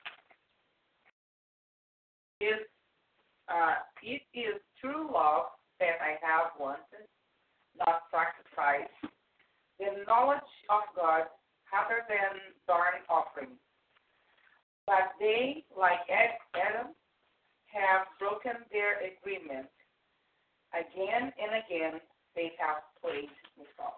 S1: Is, uh, it is true love that I have wanted, not sacrifice, the knowledge of God rather than burnt offerings. But they, like Adam, have broken their agreement. Again and again, they have played with God.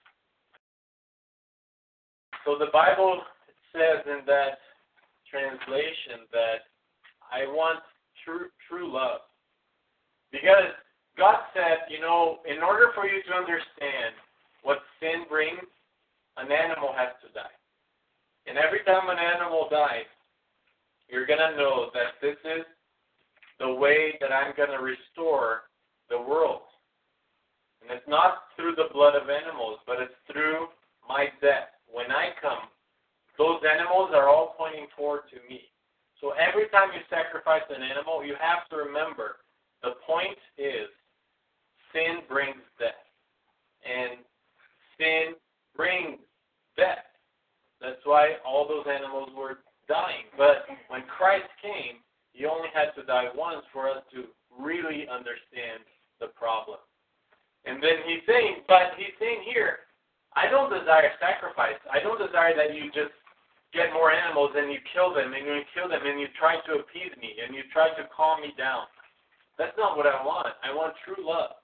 S2: So the Bible says in that translation that I want true true love. Because God said, you know, in order for you to understand what sin brings, an animal has to die. And every time an animal dies, you're going to know that this is the way that I'm going to restore the world. And it's not through the blood of animals, but it's through my death. When I come, those animals are all pointing forward to me. So every time you sacrifice an animal, you have to remember the point is sin brings death. And sin brings death. That's why all those animals were dying. But when Christ came, He only had to die once for us to really understand the problem. And then He's saying, but He's saying here, I don't desire sacrifice. I don't desire that you just get more animals and you kill them and you kill them and you try to appease me and you try to calm me down. That's not what I want. I want true love.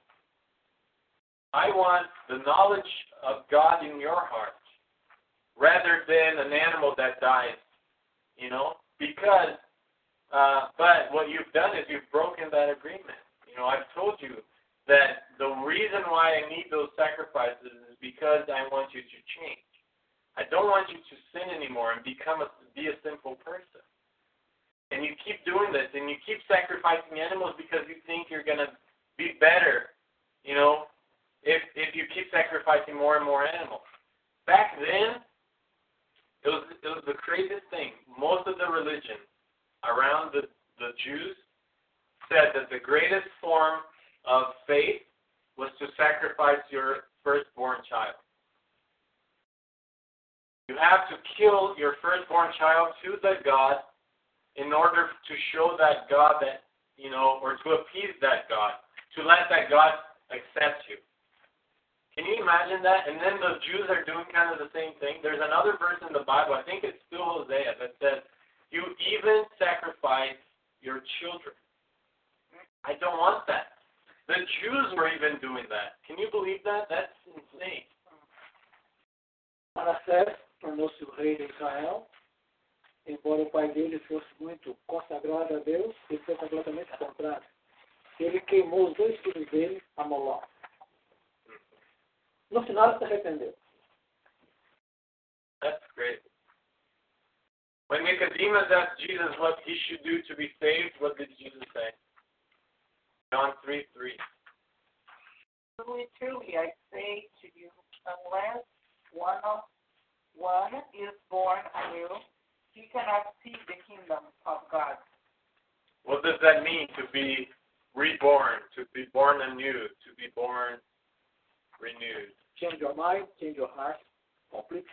S2: I want the knowledge of God in your heart rather than an animal that dies, you know, because, uh, but what you've done is you've broken that agreement. You know, I've told you that the reason why I need those sacrifices is because I want you to change. I don't want you to sin anymore and become a, be a sinful person. And you keep doing this, and you keep sacrificing animals because you think you're going to be better, you know, if if you keep sacrificing more and more animals. Back then, it was it was the craziest thing. Most of the religion around the, the Jews said that the greatest form of faith was to sacrifice your firstborn child. You have to kill your firstborn child to the God in order to show that God that, you know, or to appease that God, to let that God accept you. Can you imagine that? And then the Jews are doing kind of the same thing. There's another verse in the Bible, I think it's still Hosea, that says, you even sacrifice your children. I don't want that. The Jews were even doing that. Can you believe that? That's insane.
S4: Manassés tornou-se o rei de Israel embora o pai dele fosse muito consagrado a Deus, ele foi completamente contrário. Ele queimou os dois filhos dele a Moloque. No final, ele se arrependeu.
S2: That's great. When Nicodemus asked Jesus what he should do to be saved, what did Jesus say? John three three.
S1: Truly, truly, I say to you, unless one of one is born anew, he cannot see the kingdom of God.
S2: What does that mean, to be reborn, to be born anew, to be born renewed?
S4: Change your mind, change your heart, completely.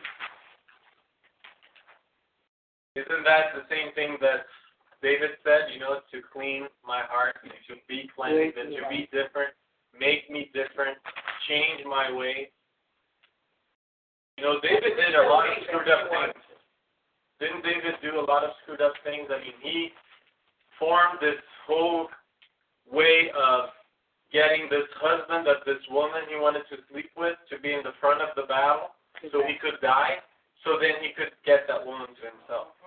S2: Isn't that the same thing that David said, you know, to clean my heart, and to be cleansed, and to be different, make me different, change my way? You know, David did a lot of screwed up things. Didn't David do a lot of screwed up things? I mean, he formed this whole way of getting this husband of this woman he wanted to sleep with to be in the front of the battle so he could die, so then he could get that woman to himself.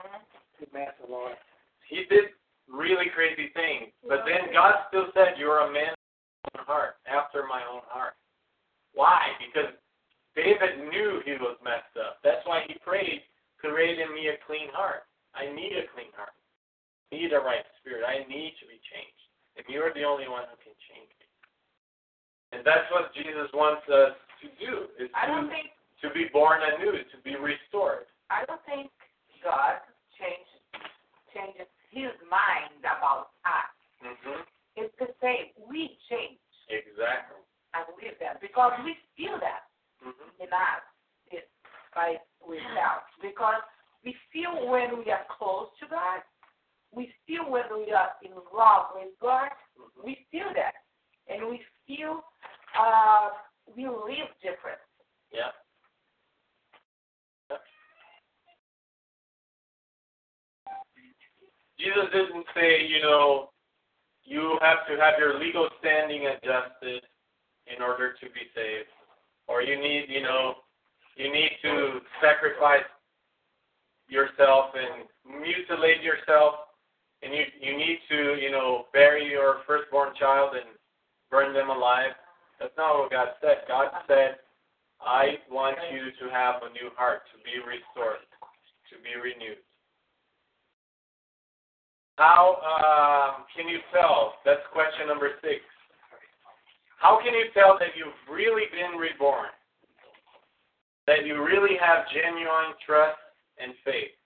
S2: He did really crazy things, but then God still said, you're a man of my own heart, after my own heart. Why? Because David knew he was messed up. That's why he prayed, create in me a clean heart. I need a clean heart. I need a right spirit. I need to be changed. And you're the only one who can change me. And that's what Jesus wants us to do, is
S1: I
S2: to,
S1: don't think
S2: to be born anew, to be restored.
S1: I don't think God changes changes his mind about us.
S2: Mm-hmm.
S1: It's the same. We change.
S2: Exactly.
S1: I believe that because we feel that
S2: Mm-hmm.
S1: in us, it, by ourselves. Because we feel when we are close to God, we feel when we are in love with God,
S2: Mm-hmm.
S1: we feel that, and we feel uh, we live different.
S2: Yeah. Yeah. Jesus didn't say, you know, you have to have your legal standing adjusted in order to be saved. Or you need, you know, you need to sacrifice yourself and mutilate yourself, and you you need to, you know, bury your firstborn child and burn them alive. That's not what God said. God said, I want you to have a new heart, to be restored, to be renewed. How uh, can you tell? That's question number six. How can you tell that you've really been reborn? That you really have genuine trust and faith?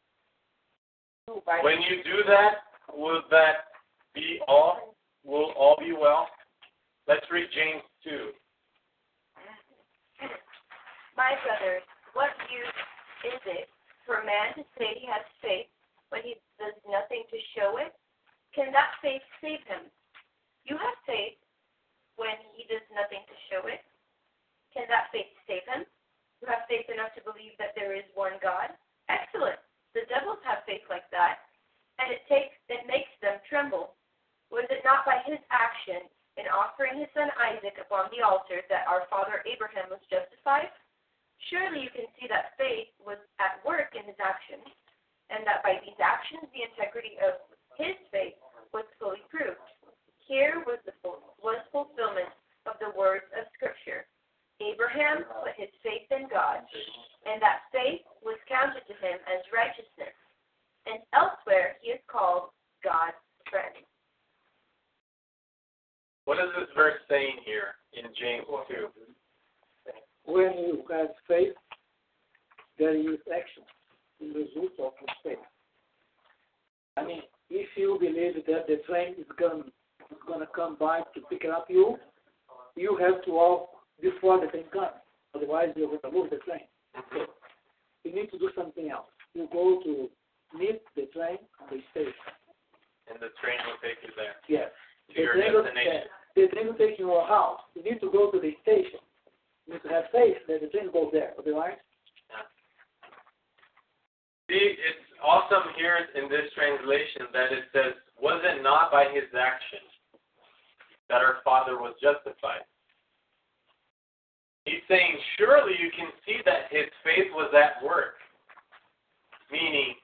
S2: When you do that, will that be all? Will all be well? Let's read James two.
S5: My brothers, what use is it for a man to say he has faith when he does nothing to show it? Can that faith save him? You have faith when he does nothing to show it. Can that faith save him? You have faith enough to believe that there is one God? Excellent. The devils have faith like that, and it takes it makes them tremble. Was it not by his action in offering his son Isaac upon the altar that our father Abraham was justified? Surely you can see that faith was at work in his actions, and that by these actions the integrity of his faith was fully proved. Here was the full, was fulfillment of the words of Scripture. Abraham put his faith in God, and that faith was counted to him as righteousness. And elsewhere he is called God's friend.
S2: What is this verse saying here in James two?
S4: When you have faith, there is action, the result of your faith. I mean, if you believe that the train is going is going to come by to pick up you, you have to walk before the train comes. Otherwise, you're going to lose the train. So you need to do something else. You go to meet the train on the station.
S2: And the train will take you there.
S4: Yes.
S2: To
S4: The
S2: your
S4: train will-
S2: destination.
S4: The train will take you to your house. You need to go to the station. You need to have faith that the train goes there. Otherwise,
S2: Yeah. See, it's awesome here in this translation that it says, was it not by his actions that our father was justified? He's saying, surely you can see that his faith was at work. Meaning,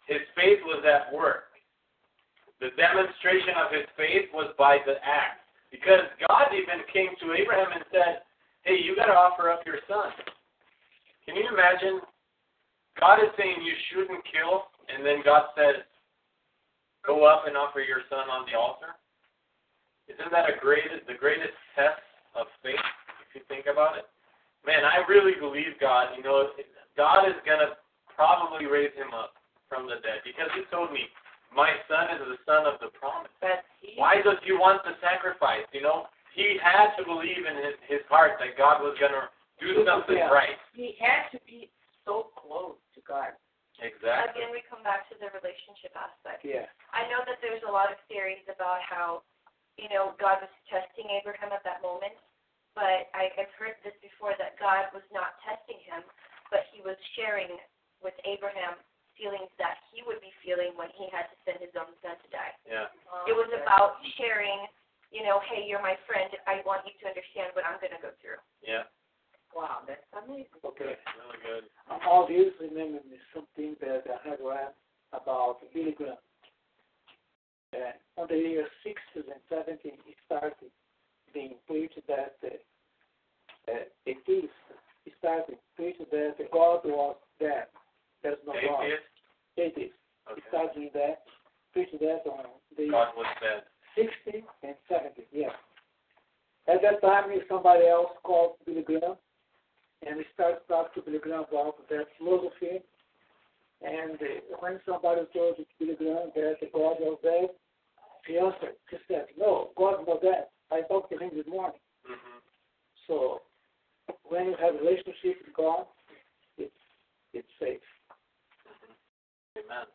S2: his faith was at work. The demonstration of his faith was by the act. Because God even came to Abraham and said, hey, you got to offer up your son. Can you imagine? God is saying you shouldn't kill, and then God says, go up and offer your son on the altar? Isn't that a great, the greatest test of faith, if you think about it? Man, I really believe God, you know, God is going to probably raise him up from the dead, because he told me, my son is the son of the promise. Why does he want the sacrifice? You know, he had to believe in his, his heart that God was going to do something
S1: yeah.
S2: right.
S1: He had to be so close to God.
S2: Exactly.
S5: Again, we come back to the relationship aspect.
S4: Yeah.
S5: I know that there's a lot of theories about how, you know, God was testing Abraham at that moment, but I, I've heard this before, that God was not testing him, but he was sharing with Abraham feelings that he would be feeling when he had to send his own son to die.
S2: Yeah.
S5: It was about sharing, you know, hey, you're my friend. I want you to understand what I'm going to go through.
S2: Yeah.
S1: Wow, that's amazing.
S4: Okay.
S2: Really good.
S4: All this remember me something that I had read about Billy Graham. Uh, on the year sixties and seventies, he started being preached that uh, uh, atheists started preaching that God was dead. There's no God.
S2: Atheist?
S4: Atheist.
S2: Okay.
S4: He started doing that, preaching that on the
S2: God was dead.
S4: sixties and seventies, yes. At that time, somebody else called Billy Graham, and we started talking to Billy Graham about that philosophy. And uh, when somebody told Billy Graham that God was dead, he answered, he said, no, God is not dead. I talked to him this morning.
S2: Mm-hmm.
S4: So when you have a relationship with God, it's, it's safe.
S2: Amen.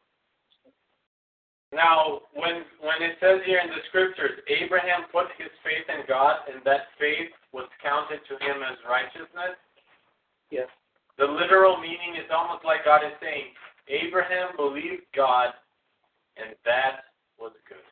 S2: Now, when when it says here in the scriptures, Abraham put his faith in God, and that faith was counted to him as righteousness,
S4: Yes.
S2: the literal meaning is almost like God is saying, Abraham believed God, and that was good.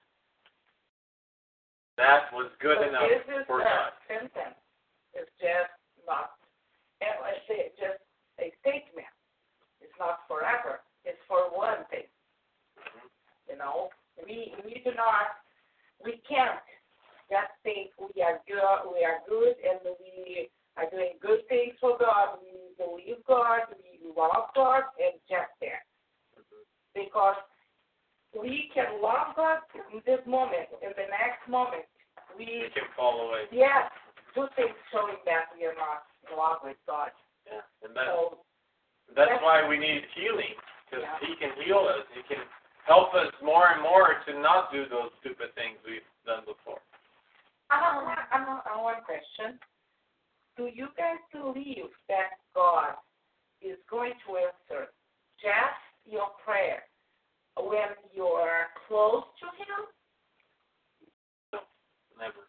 S2: That was good
S1: But
S2: enough
S1: this is
S2: for
S1: a
S2: God.
S1: sentence. It's just not, and I say just a statement. It's not forever. It's for one thing. You know, we we do not, we can't just think we are good, we are good, and we are doing good things for God. We believe God, we love God, and just there. Because we can love God in this moment, in the next moment. We,
S2: We can fall away.
S1: yes, do things showing that we are not in love with God.
S2: Yeah, and that,
S1: So,
S2: that's why we need healing, because
S1: Yeah.
S2: He can heal us. He can help us more and more to not do those stupid things we've done before.
S1: I have one, I have I have one question. Do you guys believe that God is going to answer just your prayer when you're close to Him?
S2: No, never.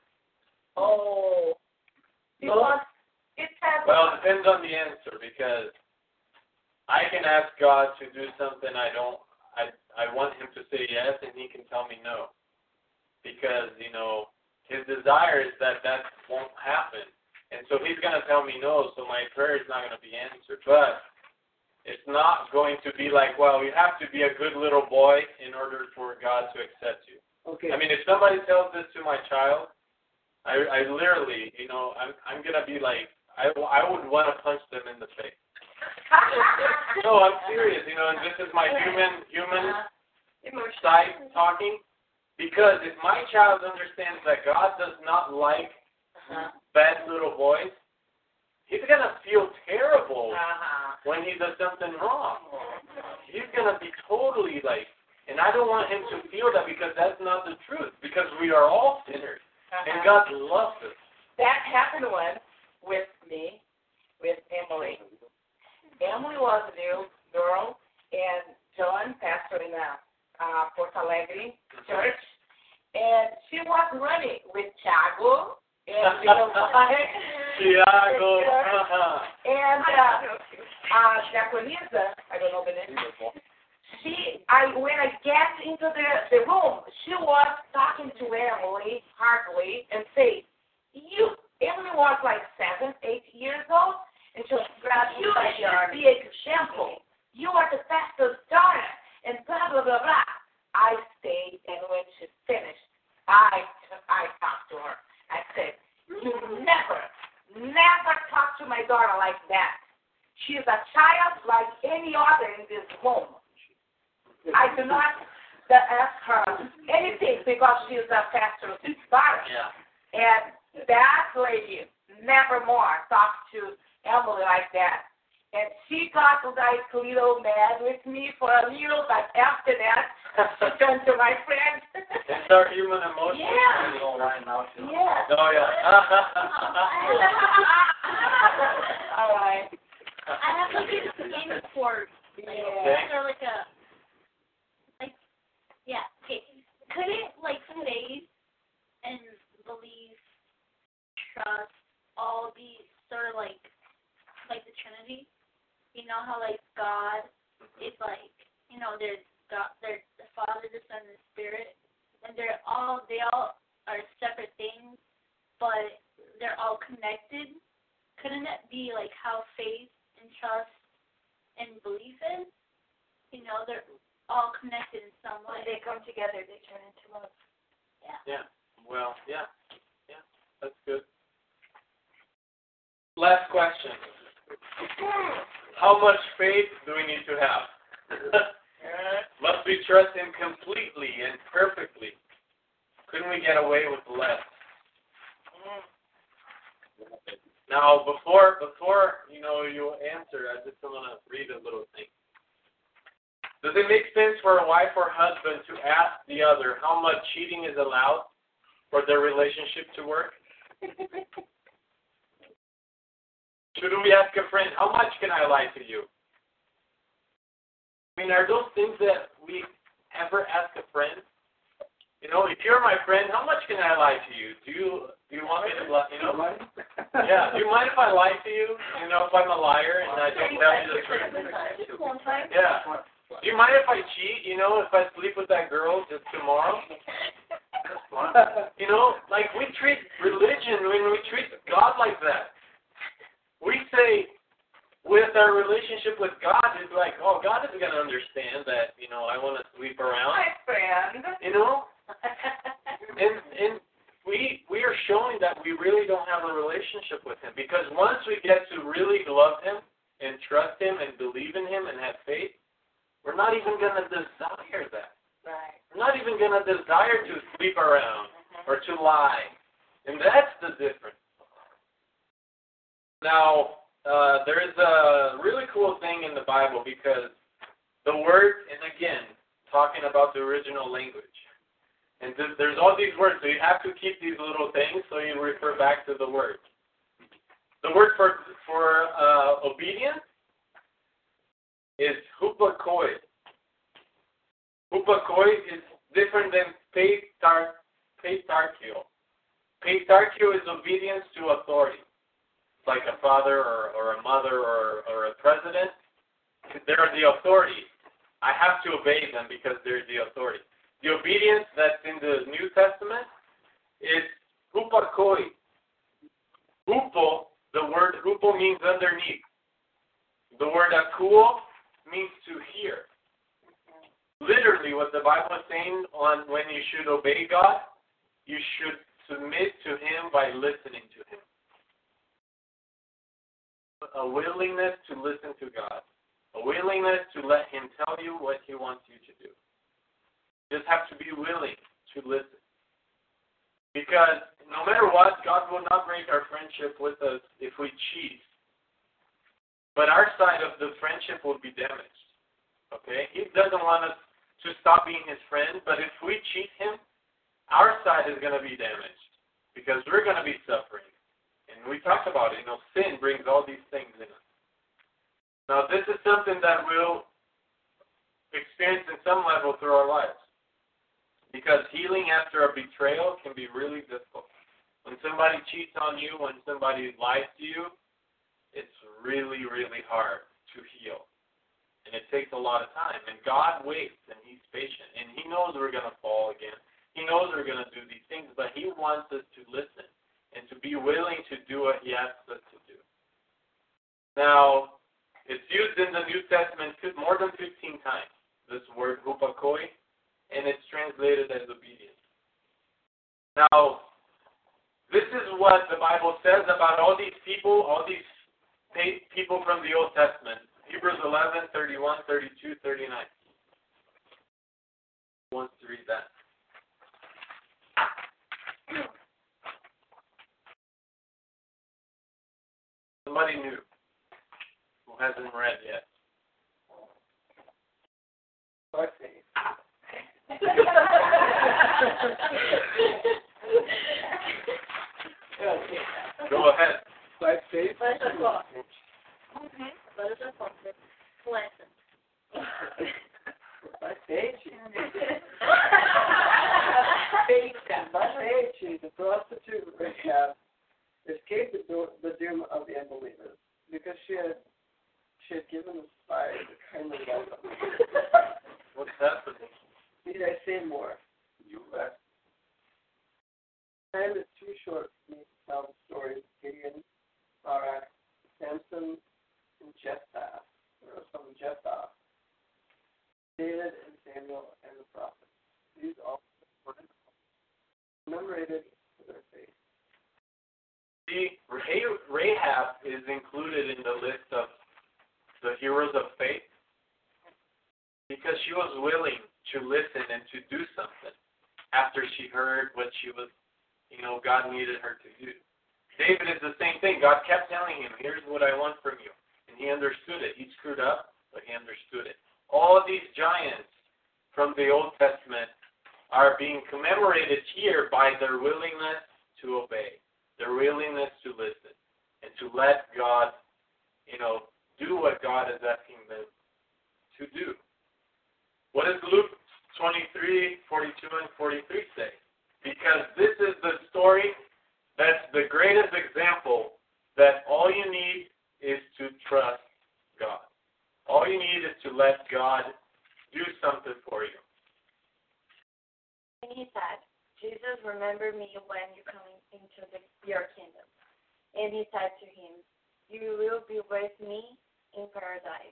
S1: Oh, because it has.
S2: Well, it depends on the answer, because I can ask God to do something I don't, I, I want Him to say yes, and He can tell me no. Because, you know, His desire is that that won't happen. And so He's going to tell me no, so my prayer is not going to be answered. But it's not going to be like, well, you have to be a good little boy in order for God to accept you.
S4: Okay.
S2: I mean, if somebody tells this to my child, I, I literally, you know, I'm, I'm going to be like, I, I would want to punch them in the face. No, I'm serious, you know, and this is my human, human side talking. Because if my child understands that God does not like
S1: Uh-huh.
S2: bad little boys, he's going to feel terrible
S1: Uh-huh.
S2: when he does something wrong. He's going to be totally like, and I don't want him to feel that, because that's not the truth. Because we are all sinners, and God loves us.
S1: That happened once with me, with Emily. Emily was a new girl, and John, pastor in a uh, Porto Alegre church, and she was running with Thiago and little
S2: Tiago.
S1: and uh, uh, Jaconisa, I don't know the name. She, I when I get into the the room, she was talking to Emily hardly and say, "You." Emily was like seven, eight years old, and she was, "You should be example. You are the pastor's daughter, and blah, blah, blah, blah. I stayed, and when she finished, I, I talked to her. I said, you never, never talk to my daughter like that. She is a child like any other in this home. I do not ask her anything because she is a pastor's daughter.
S3: Yeah.
S1: And that lady never more talked to Emily like that. And she got like a little mad with me for a little, but after that, she turned to my friend.
S2: It's our human emotions.
S1: Yeah.
S7: It's all right now, too.
S1: Yeah.
S2: Oh, yeah.
S1: All right.
S6: I have like a game report. Like,
S1: Yeah.
S6: or like a, like, yeah. Okay. Couldn't like faith and belief, trust, all be sort of like, like the Trinity? You know how like God is like, you know, there's God, there's the Father, the Son, and the Spirit, and they're all, they all are separate things, but they're all connected. Couldn't it be like how faith and trust and belief is? You know, they're all connected in some way.
S5: When they come together, they turn into love.
S6: Yeah.
S2: Yeah. Well, yeah. Yeah. That's good. Last question. How much faith do we need to have? Must we trust Him completely and perfectly? Couldn't we get away with less? Now, before before you know you answer, I just want to read a little thing. Does it make sense for a wife or husband to ask the other how much cheating is allowed for their relationship to work? Should we ask a friend, how much can I lie to you? I mean, are those things that we ever ask a friend? You know, if you're my friend, how much can I lie to you? Do you do you want me to lie? You know? Yeah. Do you mind if I lie to you? You know, if I'm a liar and I don't tell you the truth? Yeah. Do you mind if I cheat? You know, if I sleep with that girl just tomorrow? You know, like we treat religion, when we treat God like that. We say, with our relationship with God, it's like, oh, God is going to understand that, you know, I want to sleep around.
S1: My friend.
S2: You know? and and we we are showing that we really don't have a relationship with Him. Because once we get to really love Him and trust Him and believe in Him and have faith, we're not even going to desire that.
S1: Right.
S2: We're not even going to desire to sleep around mm-hmm. or to lie. And that's the difference. Now, uh, there is a really cool thing in the Bible because the word, and again, talking about the original language, and th- there's all these words, so you have to keep these little things so you refer back to the word. The word for for uh, obedience is hupakoi. Hupakoi is different than peitar, peitarchio. Peitarchio is obedience to authority. Like a father or, or a mother or, or a president, they're the authority. I have to obey them because they're the authority. The obedience that's in the New Testament is hupakoi. Hupo, the word hupo means underneath. The word akuo means to hear. Literally, what the Bible is saying on when you should obey God, you should submit to Him by listening to Him. A willingness to listen to God. A willingness to let Him tell you what He wants you to do. You just have to be willing to listen. Because no matter what, God will not break our friendship with us if we cheat. But our side of the friendship will be damaged. Okay? He doesn't want us to stop being His friend, but if we cheat Him, our side is going to be damaged. Because we're going to be suffering. And we talked about it, you know, sin brings all these things in us. Now, this is something that we'll experience in some level through our lives. Because healing after a betrayal can be really difficult. When somebody cheats on you, when somebody lies to you, it's really, really hard to heal. And it takes a lot of time. And God waits, and He's patient. And He knows we're going to fall again. He knows we're going to do these things, but He wants us to listen and to be willing to do what He asks us to do. Now, it's used in the New Testament more than fifteen times. this word hupakoi, and it's translated as obedience. Now, this is what the Bible says about all these people, all these people from the Old Testament. Hebrews eleven, thirty-one, thirty-two, thirty-nine. Who wants to read that? Somebody new who hasn't read yet.
S3: Okay.
S2: Go ahead.
S3: By faith.
S6: Let us walk. Okay. Let us walk. Lesson.
S3: By faith.
S1: Faith.
S3: By faith, she, the prostitute Rahab, escaped the, do- the doom of the unbelievers because she had she had given the spies a kindly welcome.
S2: What's happening?
S3: Need I say more?
S7: You ask.
S3: Time is too short for me to tell the stories of Gideon, Barak, Samson, and Jephthah, or some Jephthah, David and Samuel and the prophets. These all were commemorated for their faith.
S2: See, Rahab is included in the list of the heroes of faith because she was willing to listen and to do something after she heard what she was, you know, God needed her to do. David is the same thing. God kept telling him, here's what I want from you. And he understood it. He screwed up, but he understood it. All of these giants from the Old Testament are being commemorated here by their willingness to obey, their willingness to listen, and to let God, you know, do what God is asking them to do. What does Luke twenty-three, forty-two, and forty-three say? Because this is the story that's the greatest example that all you need is to trust God. All you need is to let God do something for you.
S5: And he said, Jesus, remember me when you come into the, your kingdom. And he said to him, you will be with me in paradise.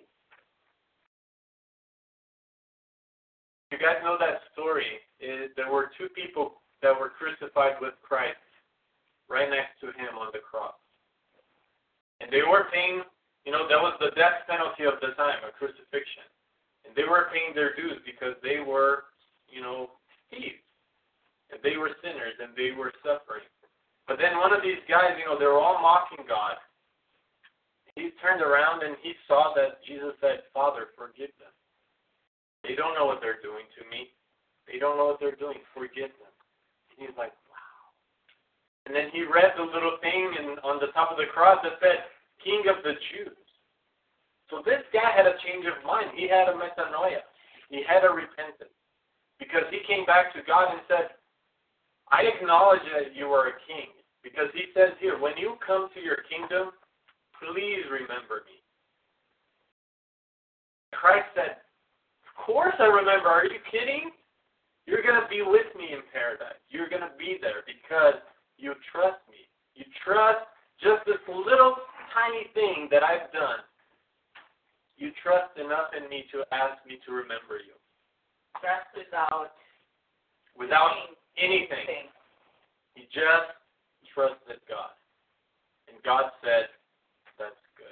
S2: You guys know that story. Is there were two people that were crucified with Christ right next to him on the cross. And they were paying, you know, that was the death penalty of the time, a crucifixion. And they were paying their dues because they were, you know, thieves. And they were sinners and they were suffering. But then one of these guys, you know, they were all mocking God. He turned around and he saw that Jesus said, Father, forgive them. They don't know what they're doing to me. They don't know what they're doing. Forgive them. And he's like, wow. And then he read the little thing and on the top of the cross that said, King of the Jews. So this guy had a change of mind. He had a metanoia. He had a repentance. Because he came back to God and said, I acknowledge that you are a king. Because he says here, when you come to your kingdom, please remember me. Christ said, of course I remember. Are you kidding? You're going to be with me in paradise. You're going to be there because you trust me. You trust just this little tiny thing that I've done. You trust enough in me to ask me to remember you.
S1: Trust without
S2: Without
S1: anything.
S2: anything. He just trusted God. And God said, that's good.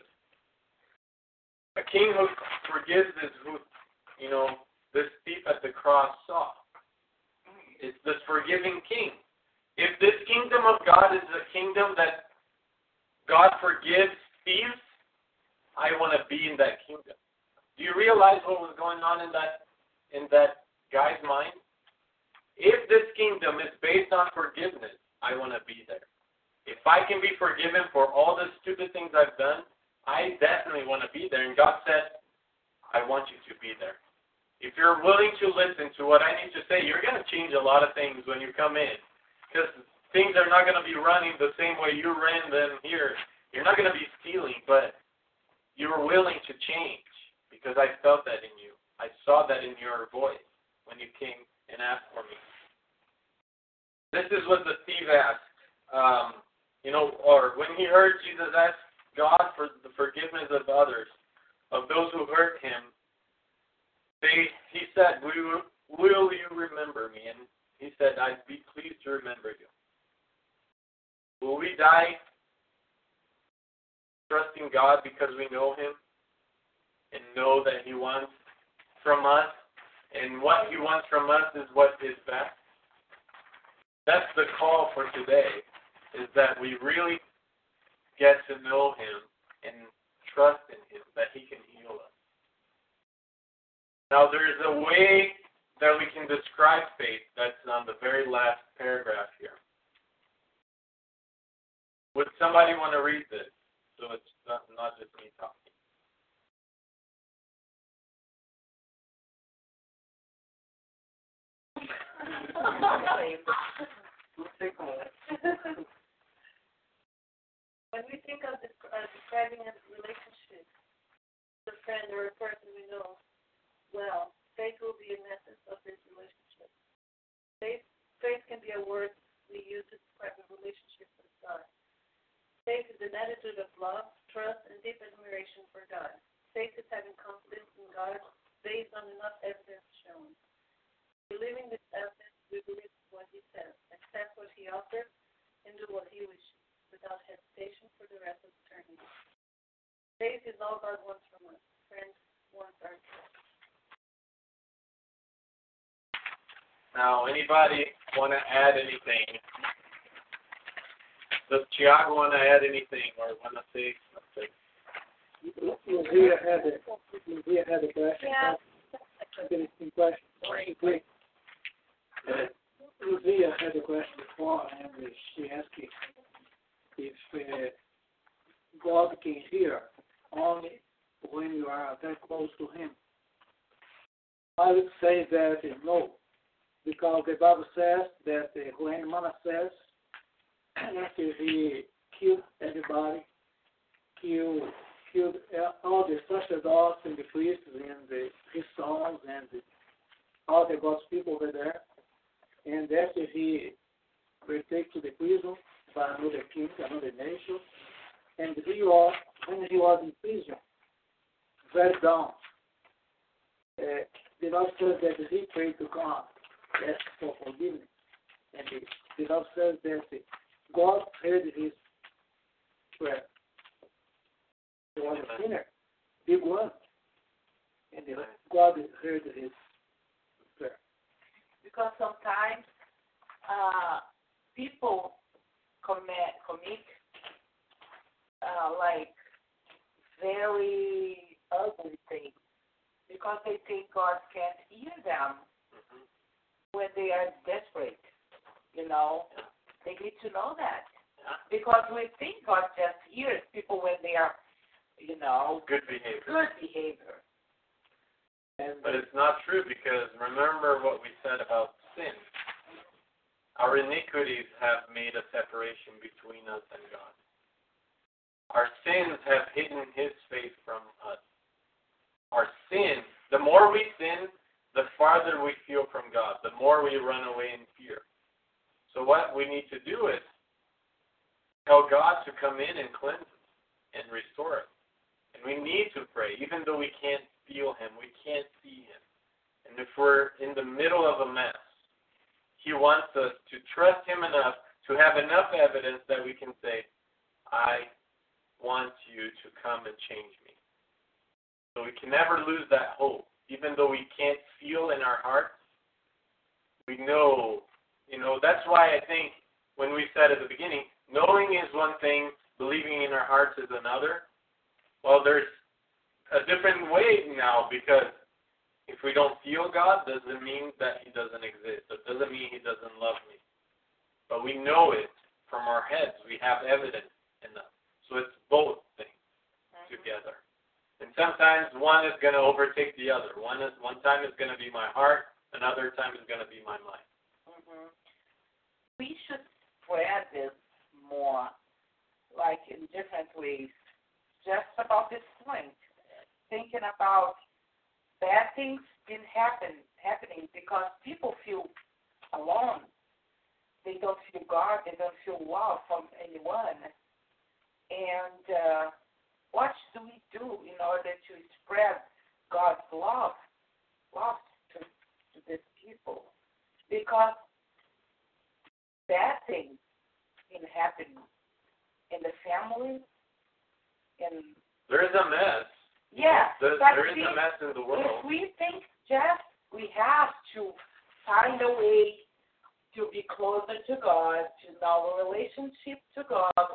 S2: A king who forgives is who, you know, this thief at the cross saw. It's this forgiving king. If this kingdom of God is a kingdom that God forgives thieves, I want to be in that kingdom. Do you realize what was going on in that in that guy's mind? If this kingdom is based on forgiveness, I want to be there. If I can be forgiven for all the stupid things I've done, I definitely want to be there. And God said, I want you to be there. If you're willing to listen to what I need to say, you're going to change a lot of things when you come in. Because things are not going to be running the same way you ran them here. You're not going to be stealing, but you're willing to change. Because I felt that in you. I saw that in your voice when you came and asked for me. This is what the thief asked. Um, you know, or when he heard Jesus ask God for the forgiveness of others, of those who hurt him, They, he said, will, will you remember me? And he said, I'd be pleased to remember you. Will we die trusting God because we know Him and know that He wants from us, and what He wants from us is what is best? That's the call for today, is that we really get to know Him and trust in Him, that He can heal us. Now, there's a way that we can describe faith that's on the very last paragraph here. Would somebody want to read this so it's not, not just me talking?
S8: When we think of descri- uh, describing a relationship, a friend or a person we know well, faith will be an essence of this relationship. Faith, faith can be a word we use to describe a relationship with God. Faith is an attitude of love, trust, and deep admiration for God. Faith is having confidence in God based on enough evidence shown. Believing this evidence, we believe what He says, accept what He offers, and do what He wishes, without hesitation for the rest of eternity. Faith is all God wants from us. Friends wants our trust.
S2: Now, anybody want to add anything? Does Tiago want to add anything or want to say something?
S4: Lucia had a, Lucia had a question.
S8: Yeah.
S4: Interesting question. Great. Lucia had a question before, and she asked if, if uh, God can hear only when you are very close to Him. I would say that no, because the Bible says that uh, when Manasseh, after he killed everybody, killed, killed all the sacerdotes and the priests and the, his sons and the, all the God's people were there, and after he was taken to the prison by another king, another nation, and he was, when he was in prison, very down, uh, the Bible says that he prayed to God, asked for forgiveness, and the, the Bible says that God heard his prayer. He was a sinner, big one, and God heard his prayer.
S1: Because sometimes uh, people commit, commit uh, like very ugly things because they think God can't hear them
S2: Mm-hmm.
S1: when they are desperate. You know,
S2: Yeah.
S1: they need to know that
S2: Yeah.
S1: because we think God just hears people when they are, you know,
S2: Good behavior.
S1: good behavior.
S4: And
S2: But it's not true, because remember what we said about sin. Our iniquities have made a separation between us and God. Our sins have hidden His face from us. Our sin, the more we sin, the farther we feel from God, the more we run away in fear. So what we need to do is tell God to come in and cleanse us and restore us. And we need to pray, even though we can't feel Him, we can't see Him. And if we're in the middle of a mess, He wants us to trust Him enough, to have enough evidence that we can say, I want you to come and change me. So we can never lose that hope. Even though we can't feel in our hearts, we know, you know, that's why I think when we said at the beginning, knowing is one thing, believing in our hearts is another. Well, there's a different way now, because if we don't feel God, doesn't mean that He doesn't exist. It doesn't mean He doesn't love me. But we know it from our heads. We have evidence enough. So it's both things mm-hmm. together. And sometimes one is going to overtake the other. One is one time is going to be my heart, another time is going to be my mind.
S1: Mm-hmm. We should spread this more, like in different ways, just about this point, thinking about bad things didn't happen, happening because people feel alone. They don't feel God. They don't feel love from anyone. And uh, what do we do in order to spread God's love? love to, to these people because bad things can happen in the family. In
S2: there is a mess.
S1: Yeah,
S2: There,
S1: but
S2: there is
S1: see,
S2: a mess in the world.
S1: if we think just we have to find a way to be closer to God, to know our relationship to God,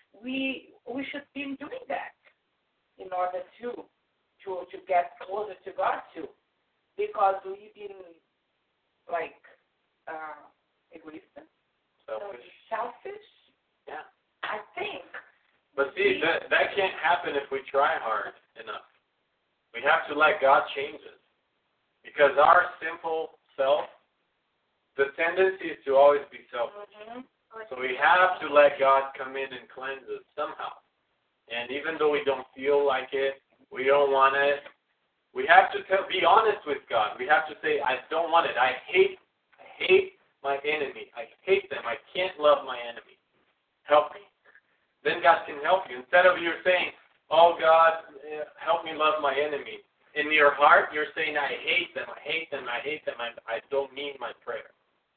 S1: we we should be doing that in order to to to get closer to God too, because we've been like uh, egoistic,
S2: Selfish.
S1: selfish.
S2: Yeah.
S1: I think.
S2: But see, that that can't happen if we try hard enough. We have to let God change us. Because our simple self, the tendency is to always be selfish.
S1: Mm-hmm.
S2: So we have to let God come in and cleanse us somehow. And even though we don't feel like it, we don't want it, we have to tell, be honest with God. We have to say, I don't want it. I hate, I hate my enemy. I hate them. I can't love my enemy. Help me. Then God can help you. Instead of you saying, oh God, help me love my enemy. In your heart, you're saying, I hate them, I hate them, I hate them, I, I don't mean my prayer.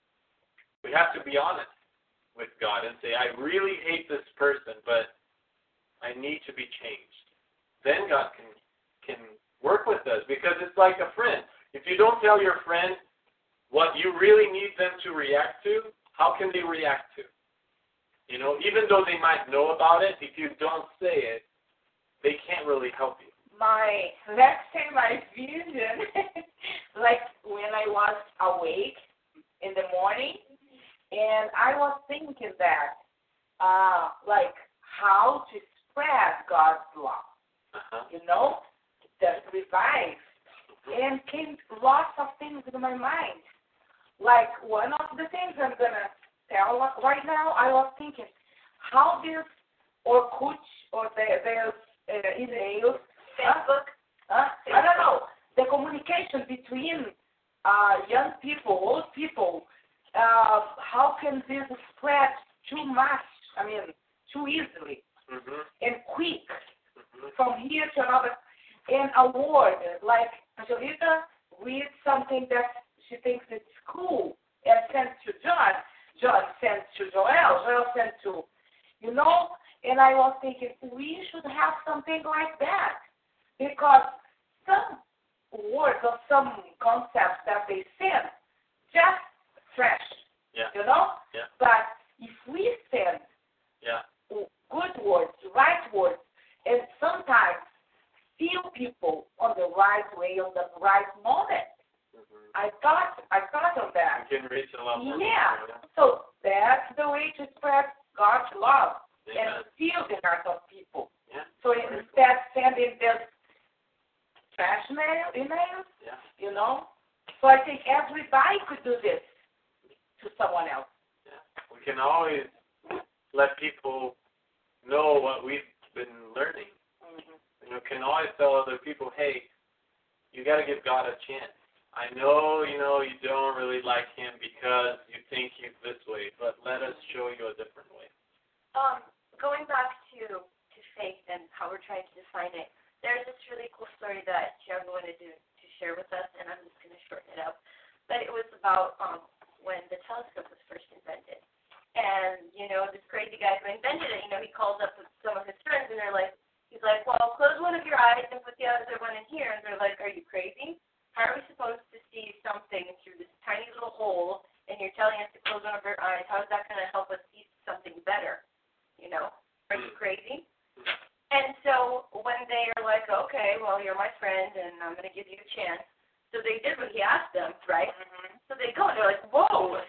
S2: We have to be honest with God and say, I really hate this person, but I need to be changed. Then God can can work with us, because it's like a friend. If you don't tell your friend what you really need them to react to, how can they react to? You know, even though they might know about it, if you don't say it, they can't really help you.
S1: My, let's say my vision, like when I was awake in the morning, and I was thinking that, uh, like, how to spread God's love,
S2: Uh-huh.
S1: you know, that revive, and came lots of things in my mind. Like, one of the things I'm going to tell right now, I was thinking, how this Orkut or the, there's uh, emails,
S5: Facebook.
S1: Huh? I don't know. The communication between uh, young people, old people, uh, how can this spread too much? I mean, too easily
S2: Mm-hmm.
S1: and quick
S2: Mm-hmm.
S1: from here to another. And a word like Angelita reads something that she thinks it's cool and sends to John. John sends to Joel. Joel sends to, you know. And I was thinking we should have something like that. Because some words or some concepts that they send, just fresh,
S2: Yeah.
S1: you know?
S2: Yeah.
S1: But if we send
S2: Yeah.
S1: good words, right words, and sometimes feel people on the right way, on the right moment,
S2: Mm-hmm.
S1: I thought, I thought of that.
S2: You can reach a lot more
S1: Yeah.
S2: people.
S1: So that's the way to spread God's love
S2: Yeah.
S1: and feel the heart of people.
S2: Yeah.
S1: So instead sending this trash mail, emails,
S2: Yeah.
S1: you know. So I think everybody could do this to someone else.
S2: Yeah. We can always let people know what we've been learning.
S1: Mm-hmm.
S2: You know, can always tell other people, hey, you got to give God a chance. I know, you know, you don't really like him because you think he's this way, but let us show you a different way.
S5: Um, going back to, to faith and how we're trying to define it, there's this really cool story that Jeremy wanted to, to share with us, and I'm just going to shorten it up. But it was about um, when the telescope was first invented. And, you know, this crazy guy who invented it, you know, he calls up some of his friends, and they're like, he's like, well, close one of your eyes and put the other one in here. And they're like, are you crazy? How are we supposed to see something through this tiny little hole, and you're telling us to close one of our eyes? How is that going to help us see something better? You know, are you crazy? And so when they are like, okay, well, you're my friend, and I'm going to give you a chance. So they did what he asked them, right? Mm-hmm. So they go, and they're like, whoa,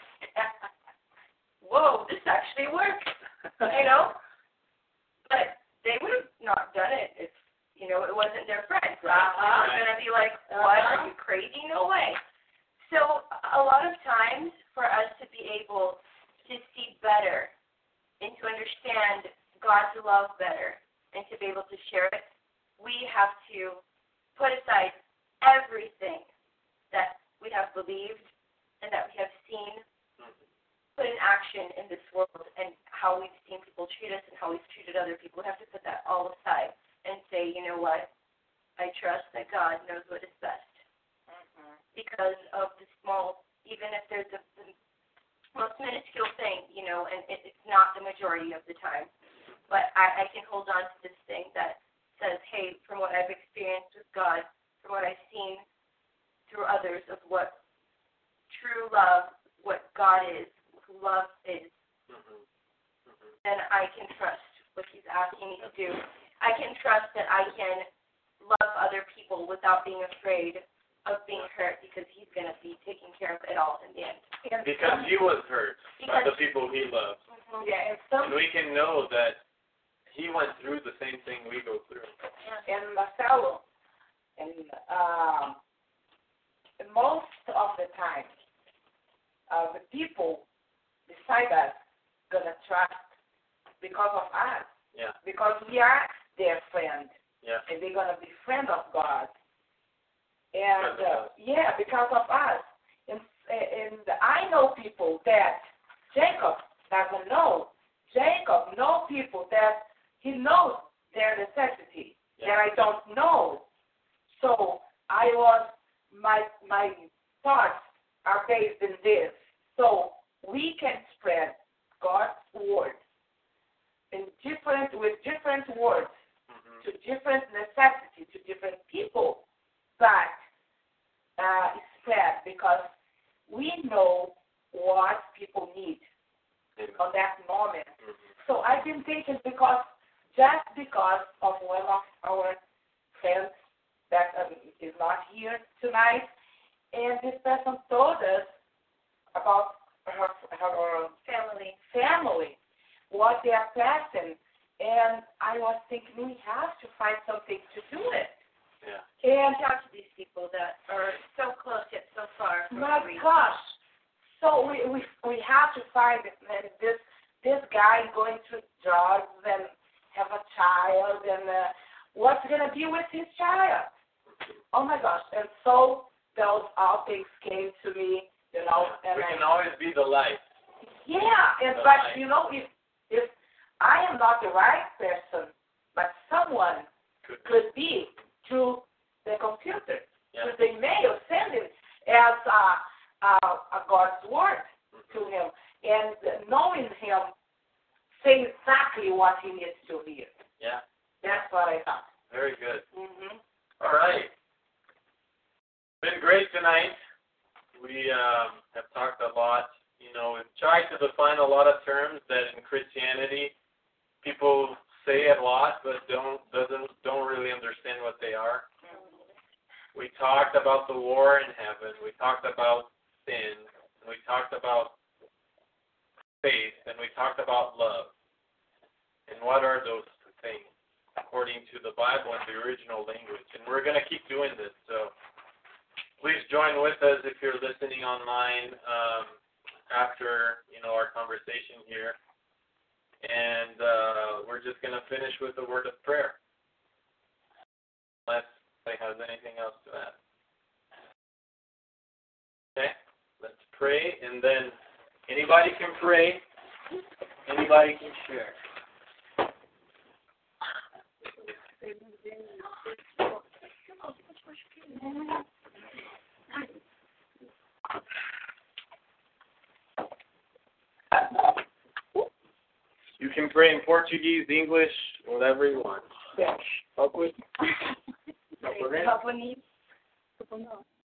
S5: whoa, this actually works, you know? But they would have not done it if, you know, it wasn't their friend, right?
S1: Uh-huh.
S5: They're going to be like, what, are you crazy? No way. So a lot of times for us to be able to see better and to understand God's love better and to be able to share it, we have to put aside everything that we have believed and that we have seen put in action in this world and how we've seen people treat us and how we've treated other people. We have to put that all aside and say, you know what, I trust that God knows what is best.
S1: Mm-hmm.
S5: because of the small, even if there's a, the most minuscule thing, you know, and it, it's not the majority of the time. But I, I can hold on to this thing that says, hey, from what I've experienced with God, from what I've seen through others of what true love, what God is, who love is,
S2: Mm-hmm. Mm-hmm.
S5: then I can trust what he's asking me to do. I can trust that I can love other people without being afraid of being hurt because he's going to be taking care of it all in the end.
S2: Because he was hurt by
S5: Because-
S2: the people he loved.
S5: Mhm.
S1: Yeah, and some
S2: And we can know that he went through the same thing we go through.
S1: and Marcelo, and um, most of the time, uh, the people beside us gonna trust because of us,
S2: Yeah.
S1: because we are their friend,
S2: Yeah.
S1: and they're gonna be friend of God. And
S2: Because of
S1: uh,
S2: us.
S1: yeah, because of us. And and I know people that Jacob doesn't know. Jacob knows people that he knows their necessity
S2: Yeah.
S1: that I don't know. So I was my my thoughts are based in this. So we can spread God's word in different with different words
S2: Mm-hmm.
S1: to different necessities to different people, but uh, spread because we know what people need
S2: Amen.
S1: on that moment.
S2: Mm-hmm.
S1: So I've been thinking because just because of one of our friends that um, is not here tonight, and this person told us about her, her
S5: Family.
S1: family, what they are passing, and I was thinking we have to find something to do it.
S2: Yeah.
S1: And
S5: Talk to these people that are so close yet so far from
S1: my
S5: reach.
S1: gosh, so we we we have to find it, and this this guy going through drugs and have a child, and uh, what's gonna be with his child? Oh my gosh! And so those all things came to me, you know. And
S2: We
S1: I,
S2: can always be the light.
S1: yeah, and
S2: The
S1: but
S2: light.
S1: you know, if if I am not the right person, but someone
S2: Could be.
S1: could be through the computer,
S2: Yeah.
S1: through the email, send it as uh, uh, a God's word to him, and knowing him, say exactly what he needs to hear.
S2: Yeah.
S1: That's what I thought.
S2: Very good.
S1: Mm-hmm.
S2: All right. Been great tonight. We um, have talked a lot. You know, we've tried to define a lot of terms that in Christianity people say a lot, but don't doesn't don't really understand what they are. We talked about the war in heaven. We talked about sin. And we talked about faith, and we talked about love. And what are those things according to the Bible and the original language? And we're going to keep doing this. So please join with us if you're listening online um, after you know our conversation here. And uh, we're just going to finish with a word of prayer. Unless anybody has anything else to add. Okay, let's pray, and then anybody can pray, anybody can share. You can pray in Portuguese, English, whatever you want.
S1: Yeah.
S2: Okay.
S1: Japonese.